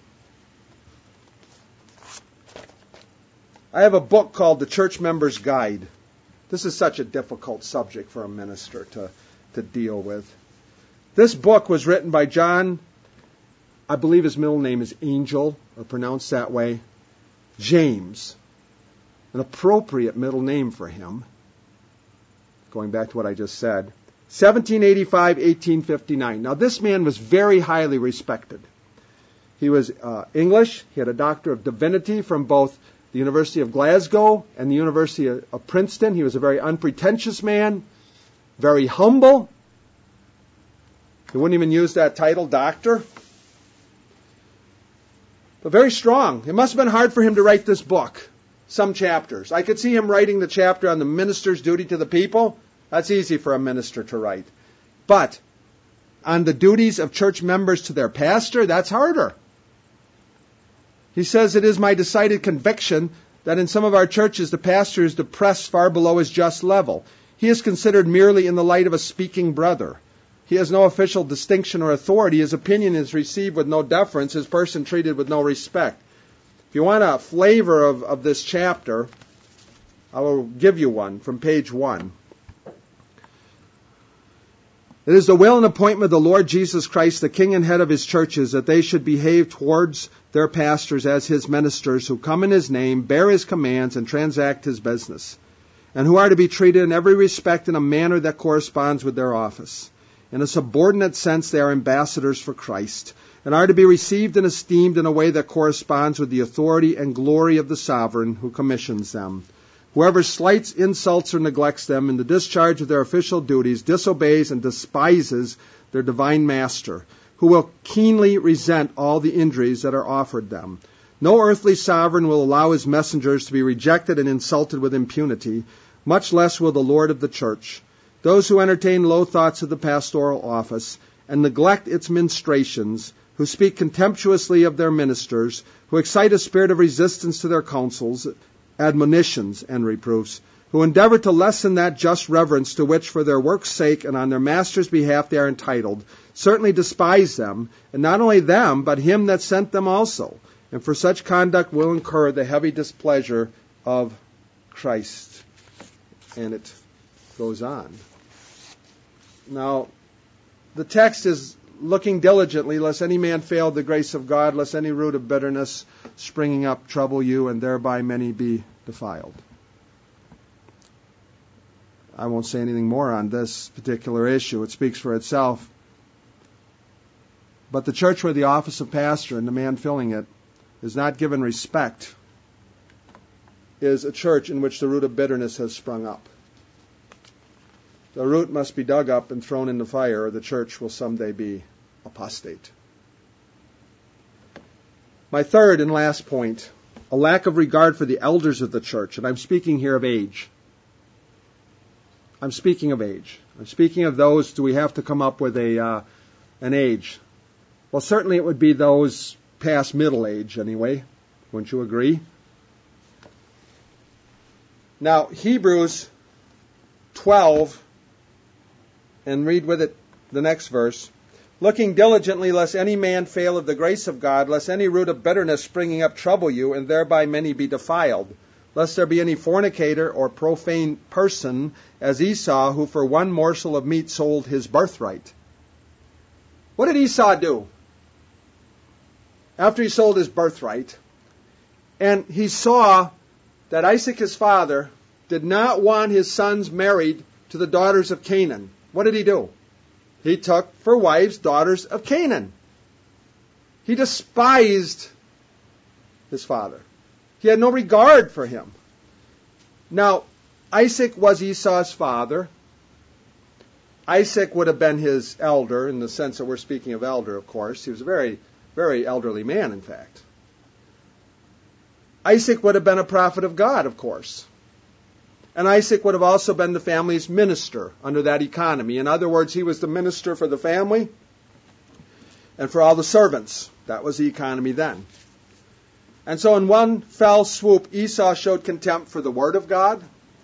I have a book called The Church Member's Guide. This is such a difficult subject for a minister to deal with. This book was written by John, I believe his middle name is Angel, or pronounced that way, James. An appropriate middle name for him, going back to what I just said. 1785, 1859. Now this man was very highly respected. He was English. He had a Doctor of Divinity from both the University of Glasgow and the University of Princeton. He was a very unpretentious man, very humble. He wouldn't even use that title, doctor. But very strong. It must have been hard for him to write this book, some chapters. I could see him writing the chapter on the minister's duty to the people. That's easy for a minister to write. But on the duties of church members to their pastor, that's harder. He says, it is my decided conviction that in some of our churches the pastor is depressed far below his just level. He is considered merely in the light of a speaking brother. He has no official distinction or authority. His opinion is received with no deference. His person treated with no respect. If you want a flavor of this chapter, I will give you one from page 1. It is the will and appointment of the Lord Jesus Christ, the King and head of his churches, that they should behave towards their pastors as his ministers, who come in his name, bear his commands, and transact his business, and who are to be treated in every respect in a manner that corresponds with their office. In a subordinate sense, they are ambassadors for Christ, and are to be received and esteemed in a way that corresponds with the authority and glory of the sovereign who commissions them. Whoever slights, insults, or neglects them in the discharge of their official duties disobeys and despises their divine master, who will keenly resent all the injuries that are offered them. No earthly sovereign will allow his messengers to be rejected and insulted with impunity, much less will the Lord of the church. Those who entertain low thoughts of the pastoral office and neglect its ministrations, who speak contemptuously of their ministers, who excite a spirit of resistance to their counsels, admonitions, and reproofs, who endeavor to lessen that just reverence to which for their work's sake and on their master's behalf they are entitled, certainly despise them, and not only them, but him that sent them also, and for such conduct will incur the heavy displeasure of Christ. And it goes on. Now, the text is looking diligently, lest any man fail of the grace of God, lest any root of bitterness springing up trouble you, and thereby many be defiled. I won't say anything more on this particular issue. It speaks for itself. But the church where the office of pastor and the man filling it is not given respect is a church in which the root of bitterness has sprung up. The root must be dug up and thrown in the fire, or the church will someday be apostate. My third and last point, a lack of regard for the elders of the church, and I'm speaking here of age. I'm speaking of age. I'm speaking of those, do we have to come up with an age? Well, certainly it would be those past middle age anyway. Wouldn't you agree? Now, Hebrews 12, and read with it the next verse. Looking diligently, lest any man fail of the grace of God, lest any root of bitterness springing up trouble you, and thereby many be defiled. Lest there be any fornicator or profane person, as Esau, who for one morsel of meat sold his birthright. What did Esau do? After he sold his birthright, and he saw that Isaac, his father, did not want his sons married to the daughters of Canaan. What did he do? He took for wives daughters of Canaan. He despised his father. He had no regard for him. Now, Isaac was Esau's father. Isaac would have been his elder, in the sense that we're speaking of elder, of course. He was a very, very elderly man, in fact. Isaac would have been a prophet of God, of course. And Isaac would have also been the family's minister under that economy. In other words, he was the minister for the family and for all the servants. That was the economy then. And so in one fell swoop, Esau showed contempt for the Word of God,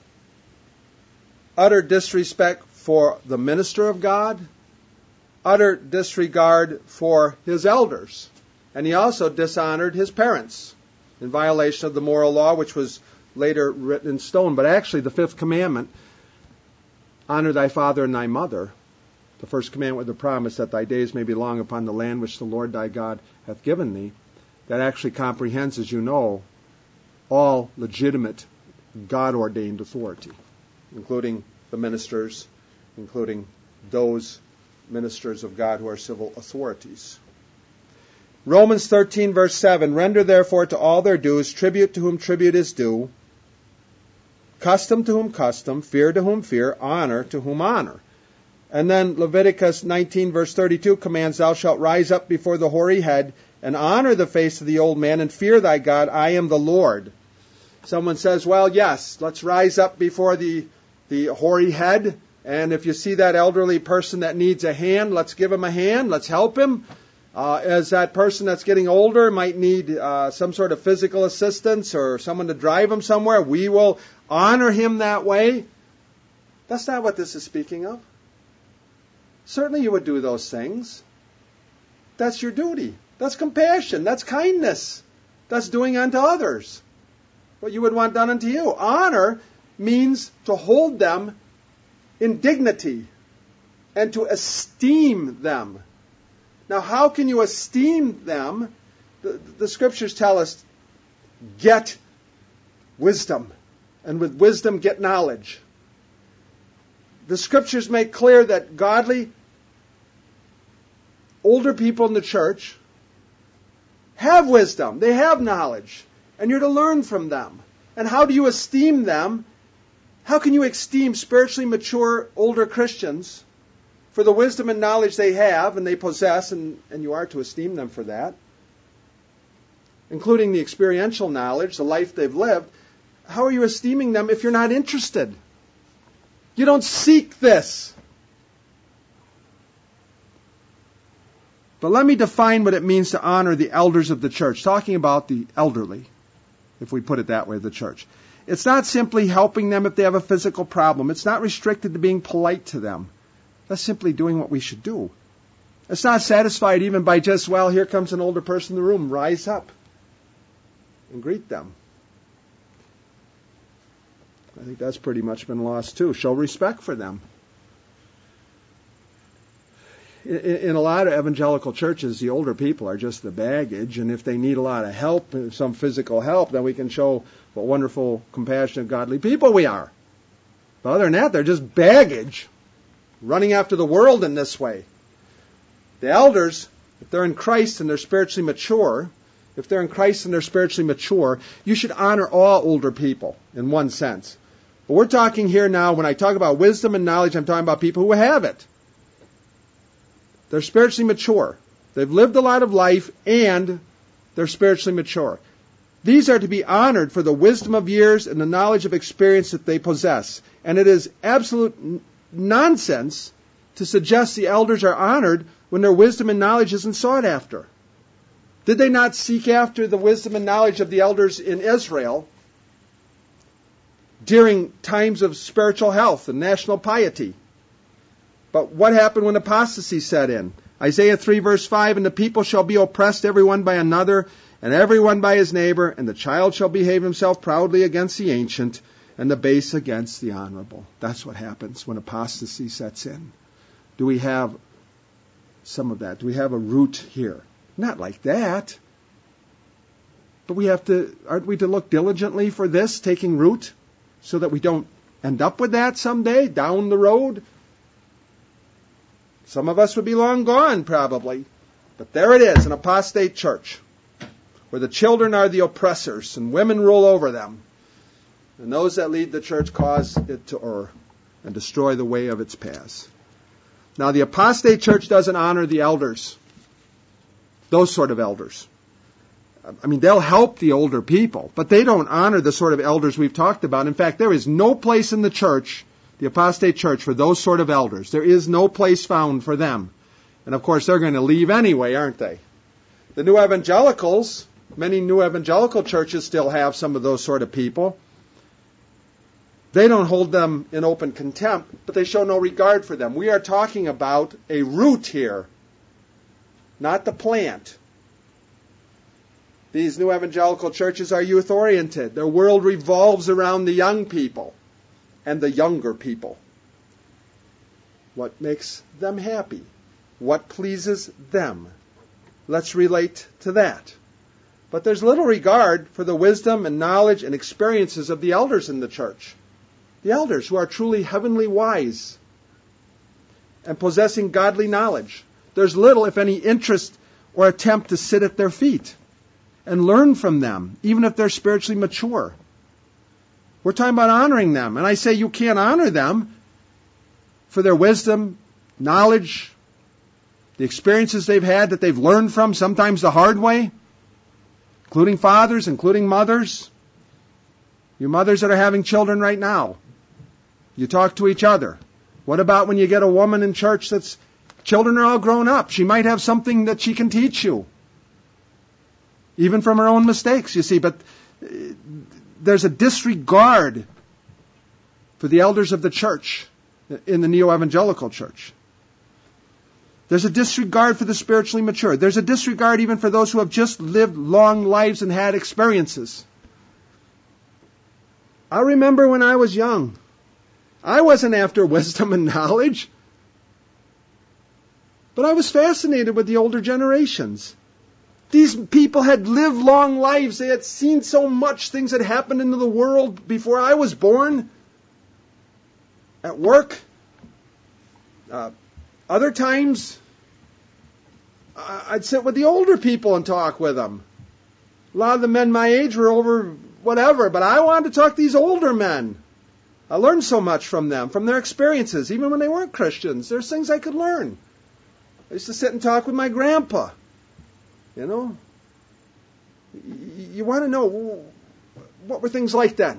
utter disrespect for the minister of God, utter disregard for his elders. And he also dishonored his parents in violation of the moral law, which was later written in stone. But actually, the fifth commandment, honor thy father and thy mother, the first commandment with the promise that thy days may be long upon the land which the Lord thy God hath given thee, that actually comprehends, as you know, all legitimate God-ordained authority, including the ministers, including those ministers of God who are civil authorities. Romans 13, verse 7, render therefore to all their dues, tribute to whom tribute is due, custom to whom custom, fear to whom fear, honor to whom honor. And then Leviticus 19, verse 32 commands, thou shalt rise up before the hoary head and honor the face of the old man and fear thy God. I am the Lord. Someone says, well, yes, let's rise up before the hoary head. And if you see that elderly person that needs a hand, let's give him a hand. Let's help him. As that person that's getting older might need some sort of physical assistance or someone to drive him somewhere, we will honor him that way. That's not what this is speaking of. Certainly you would do those things. That's your duty. That's compassion. That's kindness. That's doing unto others what you would want done unto you. Honor means to hold them in dignity and to esteem them. Now, how can you esteem them? The Scriptures tell us, get wisdom, and with wisdom get knowledge. The Scriptures make clear that godly, older people in the church have wisdom, they have knowledge, and you're to learn from them. And how do you esteem them? How can you esteem spiritually mature older Christians for the wisdom and knowledge they have and they possess, and you are to esteem them for that, including the experiential knowledge, the life they've lived? How are you esteeming them if you're not interested? You don't seek this. But let me define what it means to honor the elders of the church, talking about the elderly, if we put it that way, the church. It's not simply helping them if they have a physical problem. It's not restricted to being polite to them. That's simply doing what we should do. It's not satisfied even by just, well, here comes an older person in the room. Rise up and greet them. I think that's pretty much been lost too. Show respect for them. in a lot of evangelical churches, the older people are just the baggage, and if they need a lot of help, some physical help, then we can show what wonderful, compassionate, godly people we are. But other than that, they're just baggage, running after the world in this way. The elders, if they're in Christ and they're spiritually mature, you should honor all older people in one sense. But we're talking here now, when I talk about wisdom and knowledge, I'm talking about people who have it. They're spiritually mature. They've lived a lot of life, and they're spiritually mature. These are to be honored for the wisdom of years and the knowledge of experience that they possess. And it is absolute nonsense to suggest the elders are honored when their wisdom and knowledge isn't sought after. Did they not seek after the wisdom and knowledge of the elders in Israel during times of spiritual health and national piety? But what happened when apostasy set in? Isaiah 3 verse 5, and the people shall be oppressed every one by another, and every one by his neighbor, and the child shall behave himself proudly against the ancient, and the base against the honorable. That's what happens when apostasy sets in. Do we have some of that? Do we have a root here? Not like that. But aren't we to look diligently for this taking root so that we don't end up with that someday down the road? Some of us would be long gone probably. But there it is, an apostate church where the children are the oppressors and women rule over them. And those that lead the church cause it to err and destroy the way of its paths. Now the apostate church doesn't honor the elders. Those sort of elders. I mean, they'll help the older people, but they don't honor the sort of elders we've talked about. In fact, there is no place in the church, the apostate church, for those sort of elders. There is no place found for them. And of course, they're going to leave anyway, aren't they? The new evangelicals, many new evangelical churches still have some of those sort of people. They don't hold them in open contempt, but they show no regard for them. We are talking about a root here, not the plant. These new evangelical churches are youth-oriented. Their world revolves around the young people and the younger people. What makes them happy? What pleases them? Let's relate to that. But there's little regard for the wisdom and knowledge and experiences of the elders in the church. The elders who are truly heavenly wise and possessing godly knowledge. There's little, if any, interest or attempt to sit at their feet and learn from them, even if they're spiritually mature. We're talking about honoring them. And I say you can't honor them for their wisdom, knowledge, the experiences they've had that they've learned from, sometimes the hard way, including fathers, including mothers. You mothers that are having children right now, you talk to each other. What about when you get a woman in church that's, children are all grown up. She might have something that she can teach you. Even from her own mistakes, you see. But there's a disregard for the elders of the church in the neo-evangelical church. There's a disregard for the spiritually mature. There's a disregard even for those who have just lived long lives and had experiences. I remember when I was young, I wasn't after wisdom and knowledge, but I was fascinated with the older generations. These people had lived long lives. They had seen so much things that happened into the world before I was born. At work. Other times, I'd sit with the older people and talk with them. A lot of the men my age were over whatever, but I wanted to talk to these older men. I learned so much from them, from their experiences, even when they weren't Christians. There's things I could learn. I used to sit and talk with my grandpa. You know, you want to know what were things like then?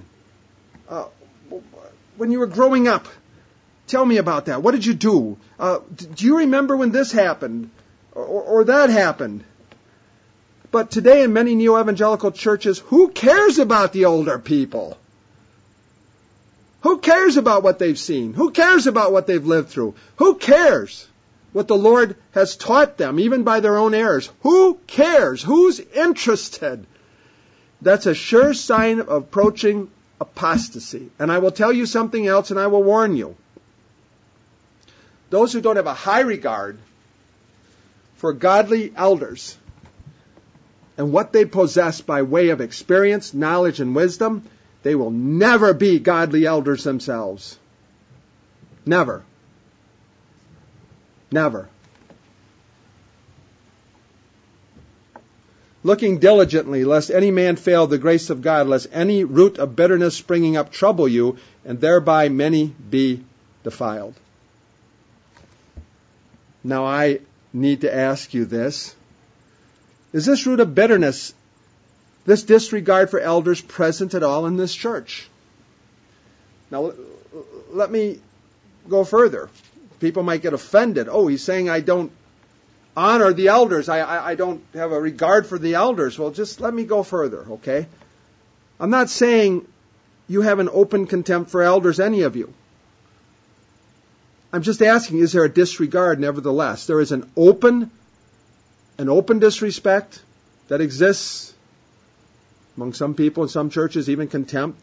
When you were growing up, tell me about that. What did you do? Do you remember when this happened or that happened? But today in many neo-evangelical churches, who cares about the older people? Who cares about what they've seen? Who cares about what they've lived through? Who cares what the Lord has taught them, even by their own errors? Who cares? Who's interested? That's a sure sign of approaching apostasy. And I will tell you something else, and I will warn you. Those who don't have a high regard for godly elders and what they possess by way of experience, knowledge, and wisdom, they will never be godly elders themselves. Never. Never. Looking diligently, lest any man fail the grace of God, lest any root of bitterness springing up trouble you, and thereby many be defiled. Now I need to ask you this. Is this root of bitterness, this disregard for elders, present at all in this church? Now, let me go further. People might get offended. Oh, he's saying I don't honor the elders. I don't have a regard for the elders. Well, just let me go further, okay? I'm not saying you have an open contempt for elders, any of you. I'm just asking, is there a disregard nevertheless? There is an open disrespect that exists among some people in some churches, even contempt,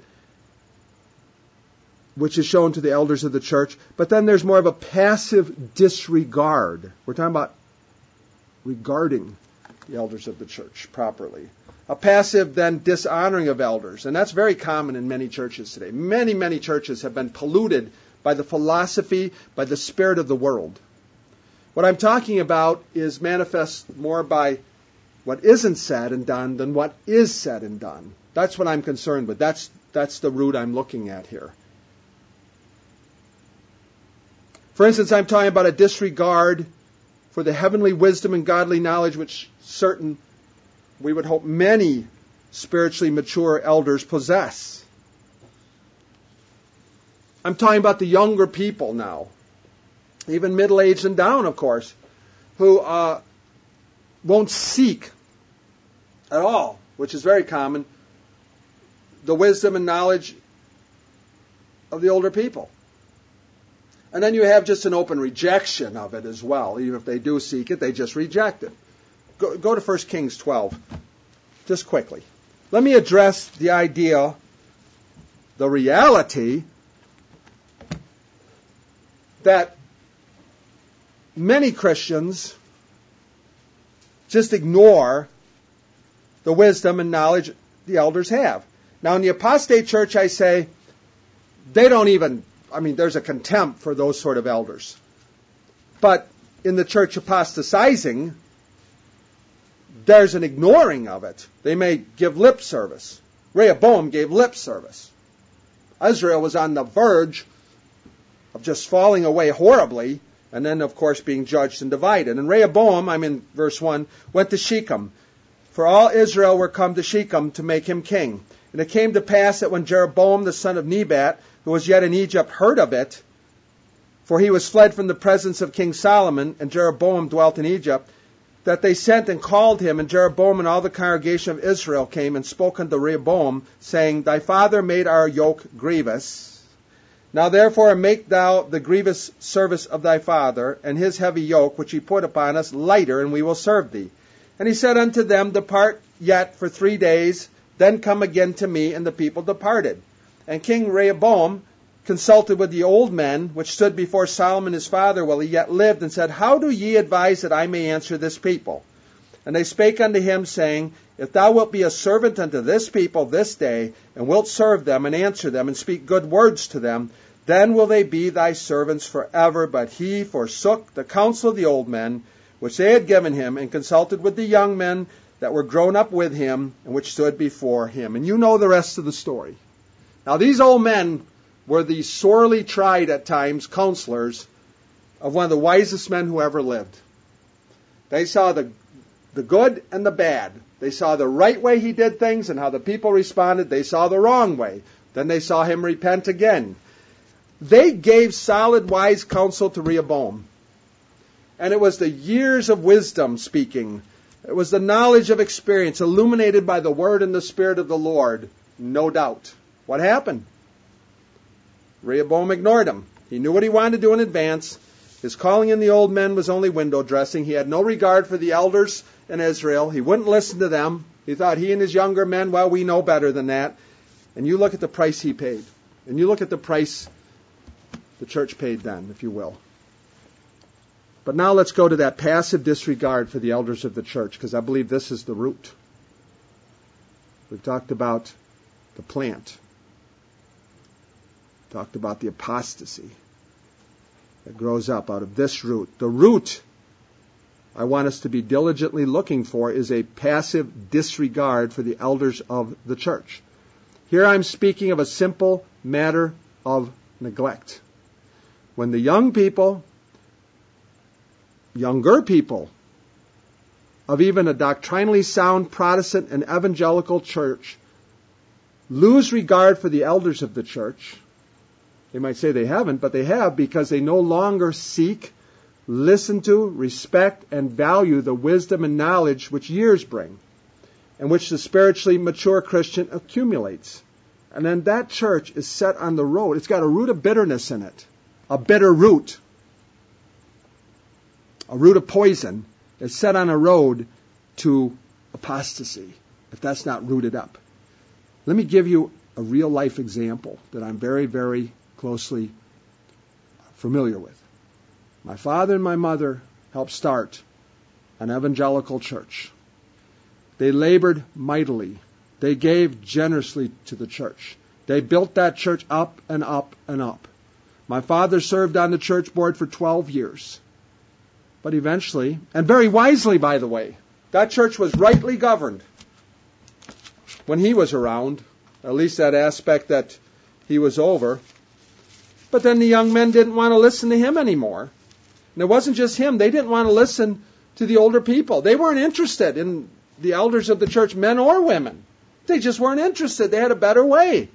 which is shown to the elders of the church. But then there's more of a passive disregard. We're talking about regarding the elders of the church properly. A passive, then, dishonoring of elders. And that's very common in many churches today. Many, many churches have been polluted by the philosophy, by the spirit of the world. What I'm talking about is manifest more by what isn't said and done than what is said and done. That's what I'm concerned with. That's the root I'm looking at here. For instance, I'm talking about a disregard for the heavenly wisdom and godly knowledge which we would hope many spiritually mature elders possess. I'm talking about the younger people now, even middle-aged and down, of course, who won't seek at all, which is very common, the wisdom and knowledge of the older people. And then you have just an open rejection of it as well. Even if they do seek it, they just reject it. Go to 1 Kings 12, just quickly. Let me address the idea, the reality, that many Christians just ignore the wisdom and knowledge the elders have. Now, in the apostate church, I say, they don't even, there's a contempt for those sort of elders. But in the church apostatizing, there's an ignoring of it. They may give lip service. Rehoboam gave lip service. Israel was on the verge of just falling away horribly, and then, of course, being judged and divided. And Rehoboam, I'm in verse 1, went to Shechem. For all Israel were come to Shechem to make him king. And it came to pass that when Jeroboam the son of Nebat, who was yet in Egypt, heard of it, for he was fled from the presence of King Solomon, and Jeroboam dwelt in Egypt, that they sent and called him, and Jeroboam and all the congregation of Israel came and spoke unto Rehoboam, saying, Thy father made our yoke grievous. Now therefore make thou the grievous service of thy father, and his heavy yoke, which he put upon us, lighter, and we will serve thee. And he said unto them, Depart yet for 3 days, then come again to me. And the people departed. And King Rehoboam consulted with the old men, which stood before Solomon his father while he yet lived, and said, How do ye advise that I may answer this people? And they spake unto him, saying, If thou wilt be a servant unto this people this day, and wilt serve them, and answer them, and speak good words to them, then will they be thy servants forever. But he forsook the counsel of the old men, which they had given him, and consulted with the young men that were grown up with him, and which stood before him. And you know the rest of the story. Now these old men were the sorely tried at times counselors of one of the wisest men who ever lived. They saw the good and the bad. They saw the right way he did things and how the people responded. They saw the wrong way. Then they saw him repent again. They gave solid, wise counsel to Rehoboam. And it was the years of wisdom speaking. It was the knowledge of experience illuminated by the word and the Spirit of the Lord, no doubt. What happened? Rehoboam ignored him. He knew what he wanted to do in advance. His calling in the old men was only window dressing. He had no regard for the elders in Israel. He wouldn't listen to them. He thought he and his younger men, well, we know better than that. And you look at the price he paid. And you look at the price the church paid then, if you will. But now let's go to that passive disregard for the elders of the church, because I believe this is the root. We've talked about the plant. Talked about the apostasy that grows up out of this root. The root I want us to be diligently looking for is a passive disregard for the elders of the church. Here I'm speaking of a simple matter of neglect. When the younger people of even a doctrinally sound Protestant and evangelical church lose regard for the elders of the church, they might say they haven't, but they have, because they no longer seek, listen to, respect, and value the wisdom and knowledge which years bring, and which the spiritually mature Christian accumulates. And then that church is set on the road. It's got a root of bitterness in it, a bitter root, a root of poison. It's set on a road to apostasy, if that's not rooted up. Let me give you a real-life example that I'm very, very closely familiar with. My father and my mother helped start an evangelical church. They labored mightily. They gave generously to the church. They built that church up and up and up. My father served on the church board for 12 years. But eventually, and very wisely, by the way, that church was rightly governed when he was around, at least that aspect that he was over. But then the young men didn't want to listen to him anymore. And it wasn't just him. They didn't want to listen to the older people. They weren't interested in the elders of the church, men or women. They just weren't interested. They had a better way.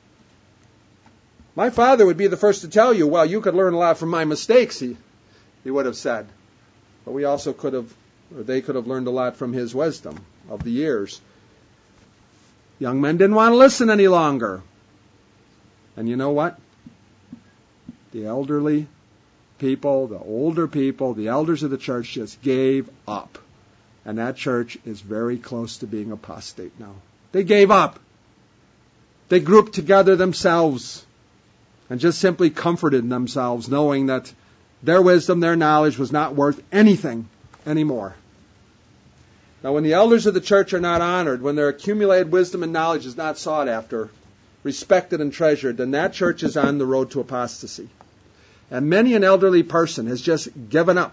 My father would be the first to tell you, well, you could learn a lot from my mistakes, he would have said. But we also could have, or they could have learned a lot from his wisdom of the years. Young men didn't want to listen any longer. And you know what? The elderly people, the older people, the elders of the church just gave up. And that church is very close to being apostate now. They gave up. They grouped together themselves and just simply comforted themselves, knowing that their wisdom, their knowledge was not worth anything anymore. Now, when the elders of the church are not honored, when their accumulated wisdom and knowledge is not sought after, respected and treasured, then that church is on the road to apostasy. And many an elderly person has just given up.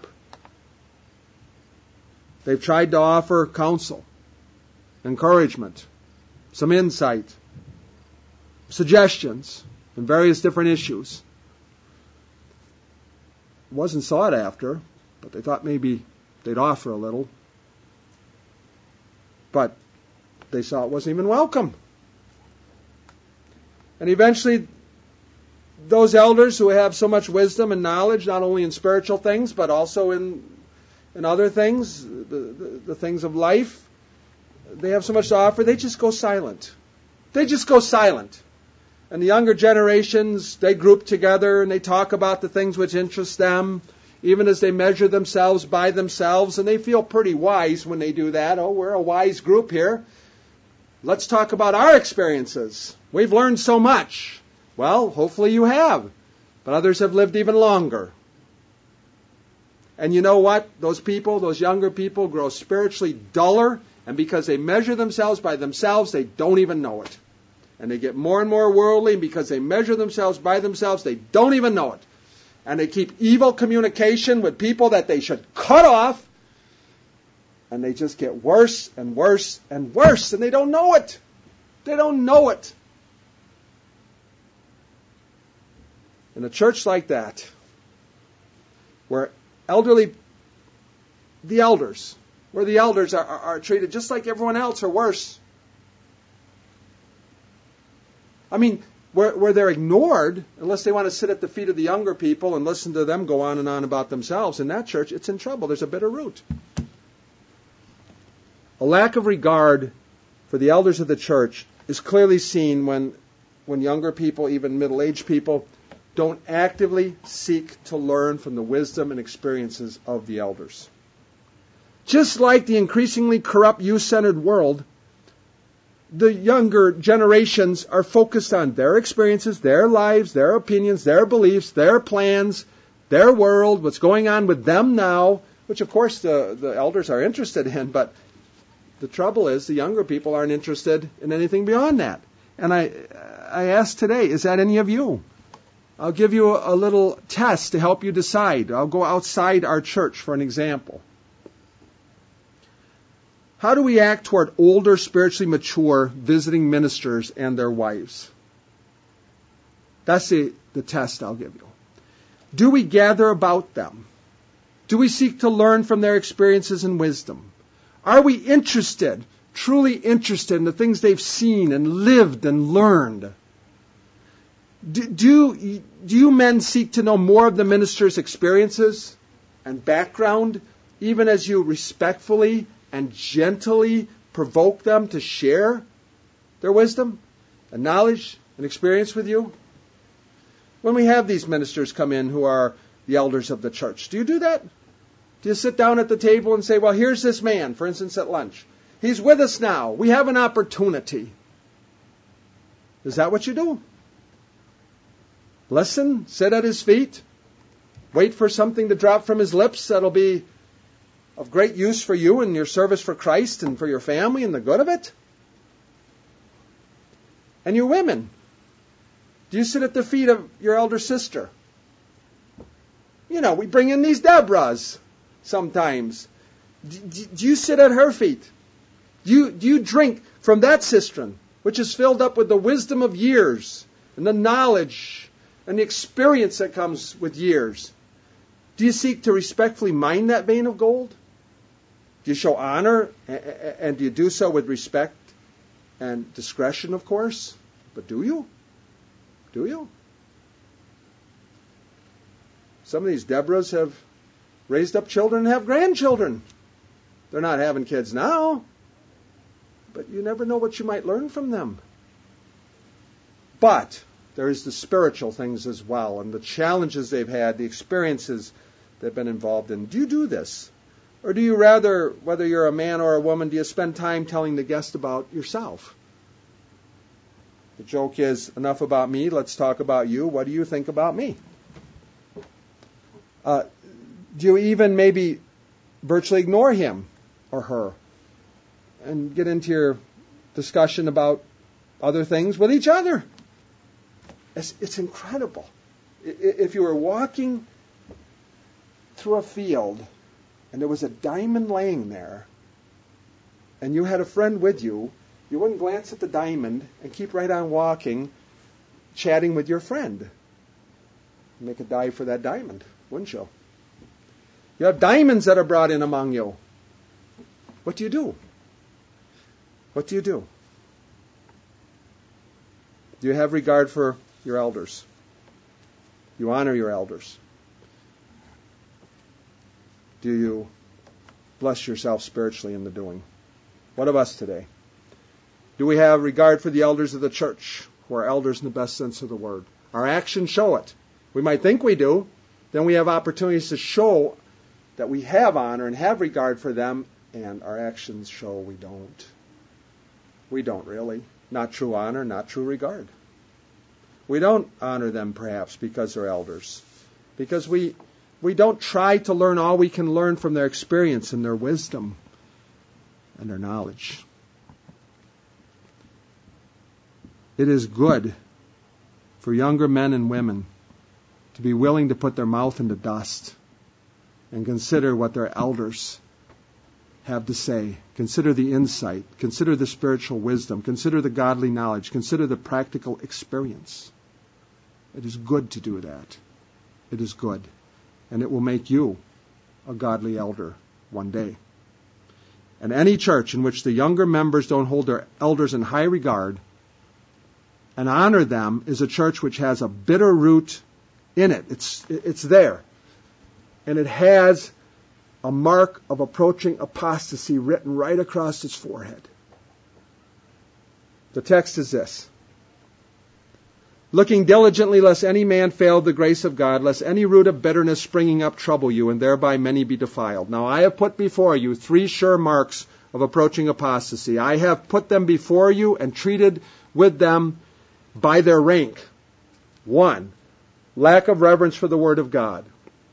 They've tried to offer counsel, encouragement, some insight, suggestions in various different issues. It wasn't sought after, but they thought maybe they'd offer a little. But they saw it wasn't even welcome. And eventually, those elders who have so much wisdom and knowledge, not only in spiritual things, but also in other things, the things of life, they have so much to offer, they just go silent. They just go silent. And the younger generations, they group together and they talk about the things which interest them, even as they measure themselves by themselves, and they feel pretty wise when they do that. Oh, we're a wise group here. Let's talk about our experiences. We've learned so much. Well, hopefully you have. But others have lived even longer. And you know what? Those people, those younger people, grow spiritually duller, and because they measure themselves by themselves, they don't even know it. And they get more and more worldly, and because they measure themselves by themselves, they don't even know it. And they keep evil communication with people that they should cut off, and they just get worse and worse and worse, and they don't know it. They don't know it. In a church like that, where the elders are treated just like everyone else or worse. I mean, where they're ignored, unless they want to sit at the feet of the younger people and listen to them go on and on about themselves, in that church, it's in trouble. There's a bitter root. A lack of regard for the elders of the church is clearly seen when younger people, even middle-aged people, don't actively seek to learn from the wisdom and experiences of the elders. Just like the increasingly corrupt, youth-centered world, the younger generations are focused on their experiences, their lives, their opinions, their beliefs, their plans, their world, what's going on with them now, which of course the elders are interested in, but the trouble is the younger people aren't interested in anything beyond that. And I ask today, is that any of you? I'll give you a little test to help you decide. I'll go outside our church for an example. How do we act toward older, spiritually mature visiting ministers and their wives? That's the test I'll give you. Do we gather about them? Do we seek to learn from their experiences and wisdom? Are we interested, truly interested in the things they've seen and lived and learned? Do you men seek to know more of the minister's experiences and background, even as you respectfully and gently provoke them to share their wisdom and knowledge and experience with you? When we have these ministers come in who are the elders of the church, do you do that? Do you sit down at the table and say, well, here's this man, for instance, at lunch. He's with us now. We have an opportunity. Is that what you do? Listen, sit at his feet, wait for something to drop from his lips that'll be of great use for you in your service for Christ and for your family and the good of it? And you women, do you sit at the feet of your elder sister? You know, we bring in these Deborahs sometimes. Do you sit at her feet? Do you drink from that cistern, which is filled up with the wisdom of years and the knowledge and the experience that comes with years? Do you seek to respectfully mine that vein of gold? Do you show honor, and do you do so with respect and discretion, of course? But do you? Do you? Some of these Deborahs have raised up children and have grandchildren. They're not having kids now, but you never know what you might learn from them. But there is the spiritual things as well, and the challenges they've had, the experiences they've been involved in. Do you do this? Or do you rather, whether you're a man or a woman, do you spend time telling the guest about yourself? The joke is, enough about me, let's talk about you. What do you think about me? Do you even maybe virtually ignore him or her and get into your discussion about other things with each other? It's incredible. If you were walking through a field and there was a diamond laying there and you had a friend with you, you wouldn't glance at the diamond and keep right on walking, chatting with your friend. Make a dive for that diamond, wouldn't you? You have diamonds that are brought in among you. What do you do? What do you do? Do you have regard for your elders? You honor your elders? Do you bless yourself spiritually in the doing? What of us today? Do we have regard for the elders of the church, who are elders in the best sense of the word? Our actions show it. We might think we do. Then we have opportunities to show that we have honor and have regard for them, and our actions show we don't. We don't really. Not true honor, not true regard. We don't honor them perhaps because they're elders. Because we don't try to learn all we can learn from their experience and their wisdom and their knowledge. It is good for younger men and women to be willing to put their mouth into dust and consider what their elders have to say. Consider the insight. Consider the spiritual wisdom. Consider the godly knowledge. Consider the practical experience. It is good to do that. It is good. And it will make you a godly elder one day. And any church in which the younger members don't hold their elders in high regard and honor them is a church which has a bitter root in it. It's there. And it has a mark of approaching apostasy written right across its forehead. The text is this: looking diligently lest any man fail the grace of God, lest any root of bitterness springing up trouble you, and thereby many be defiled. Now I have put before you 3 sure marks of approaching apostasy. I have put them before you and treated with them by their rank. 1, lack of reverence for the word of God.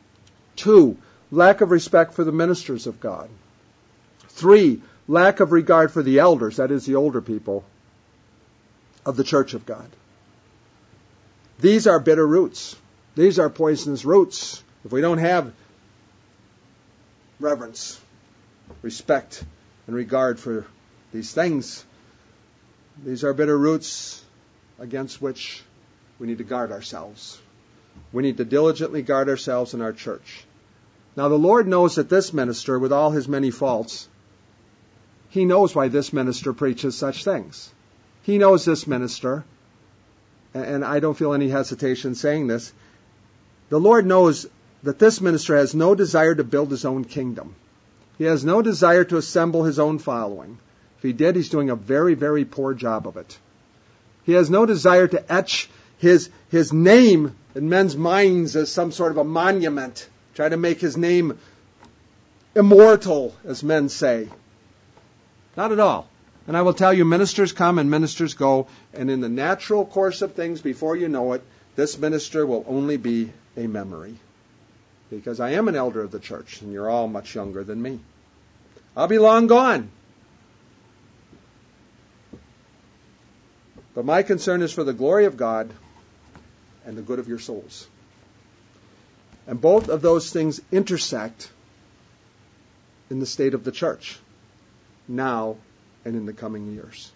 2, lack of respect for the ministers of God. 3, lack of regard for the elders, that is the older people of the church of God. These are bitter roots. These are poisonous roots. If we don't have reverence, respect, and regard for these things, these are bitter roots against which we need to guard ourselves. We need to diligently guard ourselves in our church. Now the Lord knows that this minister, with all his many faults, He knows why this minister preaches such things. He knows this minister, and I don't feel any hesitation saying this. The Lord knows that this minister has no desire to build his own kingdom. He has no desire to assemble his own following. If he did, he's doing a very, very poor job of it. He has no desire to etch his name in men's minds as some sort of a monument, try to make his name immortal, as men say. Not at all. And I will tell you, ministers come and ministers go, and in the natural course of things, before you know it, this minister will only be a memory. Because I am an elder of the church, and you're all much younger than me. I'll be long gone. But my concern is for the glory of God and the good of your souls. And both of those things intersect in the state of the church, now and in the coming years.